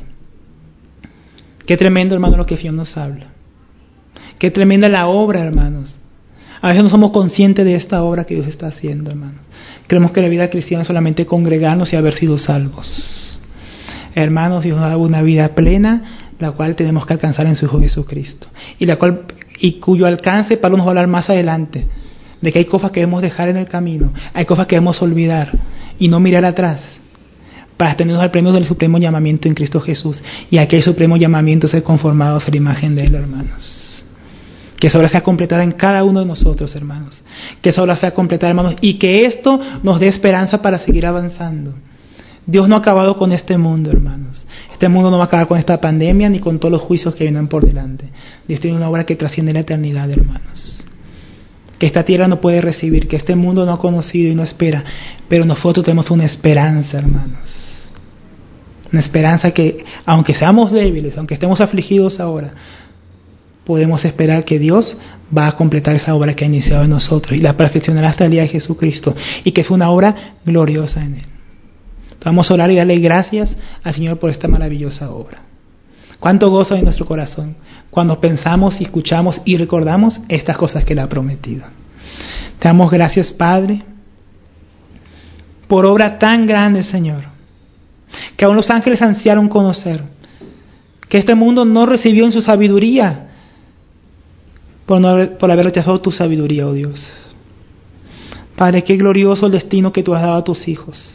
Qué tremendo, hermano, lo que Dios nos habla. Qué tremenda la obra, hermanos. A veces no somos conscientes de esta obra que Dios está haciendo, hermanos. Creemos que la vida cristiana es solamente congregarnos y haber sido salvos. Hermanos, Dios nos da una vida plena, la cual tenemos que alcanzar en su Hijo Jesucristo. Y la cual y cuyo alcance Pablo nos va a hablar más adelante, de que hay cosas que debemos dejar en el camino, hay cosas que debemos olvidar y no mirar atrás, para tenernos al premio del supremo llamamiento en Cristo Jesús, y aquel supremo llamamiento ser conformados a la imagen de Él, hermanos. Que esa obra sea completada en cada uno de nosotros, hermanos. Que esa obra sea completada, hermanos, y que esto nos dé esperanza para seguir avanzando. Dios no ha acabado con este mundo, hermanos. Este mundo no va a acabar con esta pandemia ni con todos los juicios que vienen por delante. Dios tiene una obra que trasciende la eternidad, hermanos. Que esta tierra no puede recibir, que este mundo no ha conocido y no espera. Pero nosotros tenemos una esperanza, hermanos. Una esperanza que, aunque seamos débiles, aunque estemos afligidos ahora, podemos esperar que Dios va a completar esa obra que ha iniciado en nosotros y la perfeccionará hasta el día de Jesucristo. Y que es una obra gloriosa en Él. Vamos a orar y darle gracias al Señor por esta maravillosa obra. Cuánto gozo en nuestro corazón cuando pensamos y escuchamos y recordamos estas cosas que Él ha prometido. Te damos gracias, Padre, por obra tan grande, Señor, que aún los ángeles ansiaron conocer, que este mundo no recibió en su sabiduría por, no haber, por haber rechazado tu sabiduría, oh Dios. Padre, qué glorioso el destino que tú has dado a tus hijos.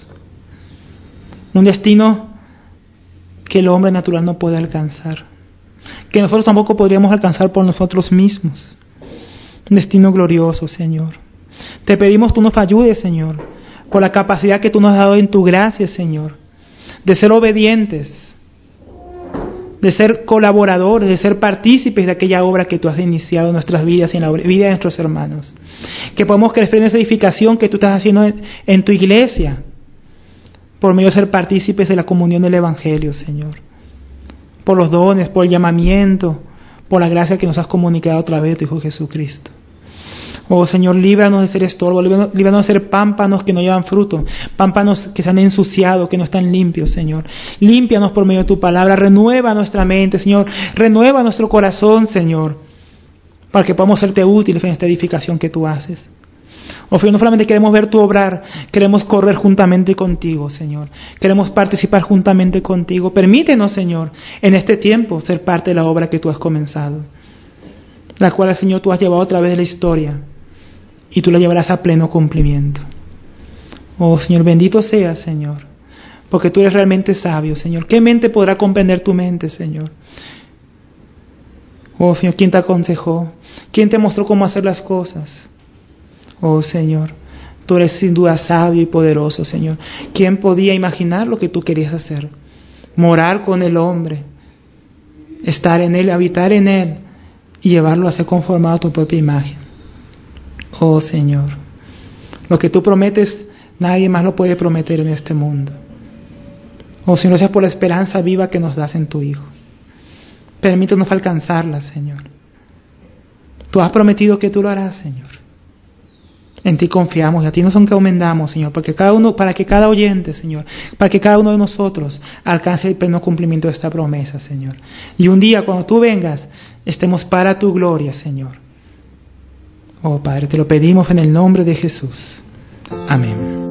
Un destino que el hombre natural no puede alcanzar, que nosotros tampoco podríamos alcanzar por nosotros mismos. Un destino glorioso, Señor. Te pedimos tú nos ayudes, Señor, por la capacidad que tú nos has dado en tu gracia, Señor, de ser obedientes, de ser colaboradores, de ser partícipes de aquella obra que tú has iniciado en nuestras vidas y en la vida de nuestros hermanos. Que podamos crecer en esa edificación que tú estás haciendo en, en tu iglesia, por medio de ser partícipes de la comunión del Evangelio, Señor. Por los dones, por el llamamiento, por la gracia que nos has comunicado a través de tu Hijo Jesucristo. Oh Señor, líbranos de ser estorbo, líbranos, líbranos de ser pámpanos que no llevan fruto, pámpanos que se han ensuciado, que no están limpios, Señor. Límpianos por medio de tu palabra, renueva nuestra mente, Señor, renueva nuestro corazón, Señor, para que podamos serte útiles en esta edificación que tú haces. Oh Señor, no solamente queremos ver tu obrar, queremos correr juntamente contigo, Señor. Queremos participar juntamente contigo. Permítenos, Señor, en este tiempo ser parte de la obra que tú has comenzado, la cual, Señor, tú has llevado a través de la historia y tú la llevarás a pleno cumplimiento. Oh Señor, bendito seas, Señor, porque tú eres realmente sabio, Señor. ¿Qué mente podrá comprender tu mente, Señor? Oh Señor, ¿quién te aconsejó? ¿Quién te mostró cómo hacer las cosas? Oh Señor, tú eres sin duda sabio y poderoso, Señor. ¿Quién podía imaginar lo que tú querías hacer? Morar con el hombre, estar en él, habitar en él y llevarlo a ser conformado a tu propia imagen. Oh Señor, lo que tú prometes, nadie más lo puede prometer en este mundo. Oh Señor, gracias por la esperanza viva que nos das en tu Hijo. Permítanos alcanzarla, Señor. Tú has prometido que tú lo harás, Señor. En ti confiamos y a ti nos encomendamos, Señor, porque cada uno, para que cada oyente, Señor, para que cada uno de nosotros alcance el pleno cumplimiento de esta promesa, Señor. Y un día, cuando tú vengas, estemos para tu gloria, Señor. Oh, Padre, te lo pedimos en el nombre de Jesús. Amén.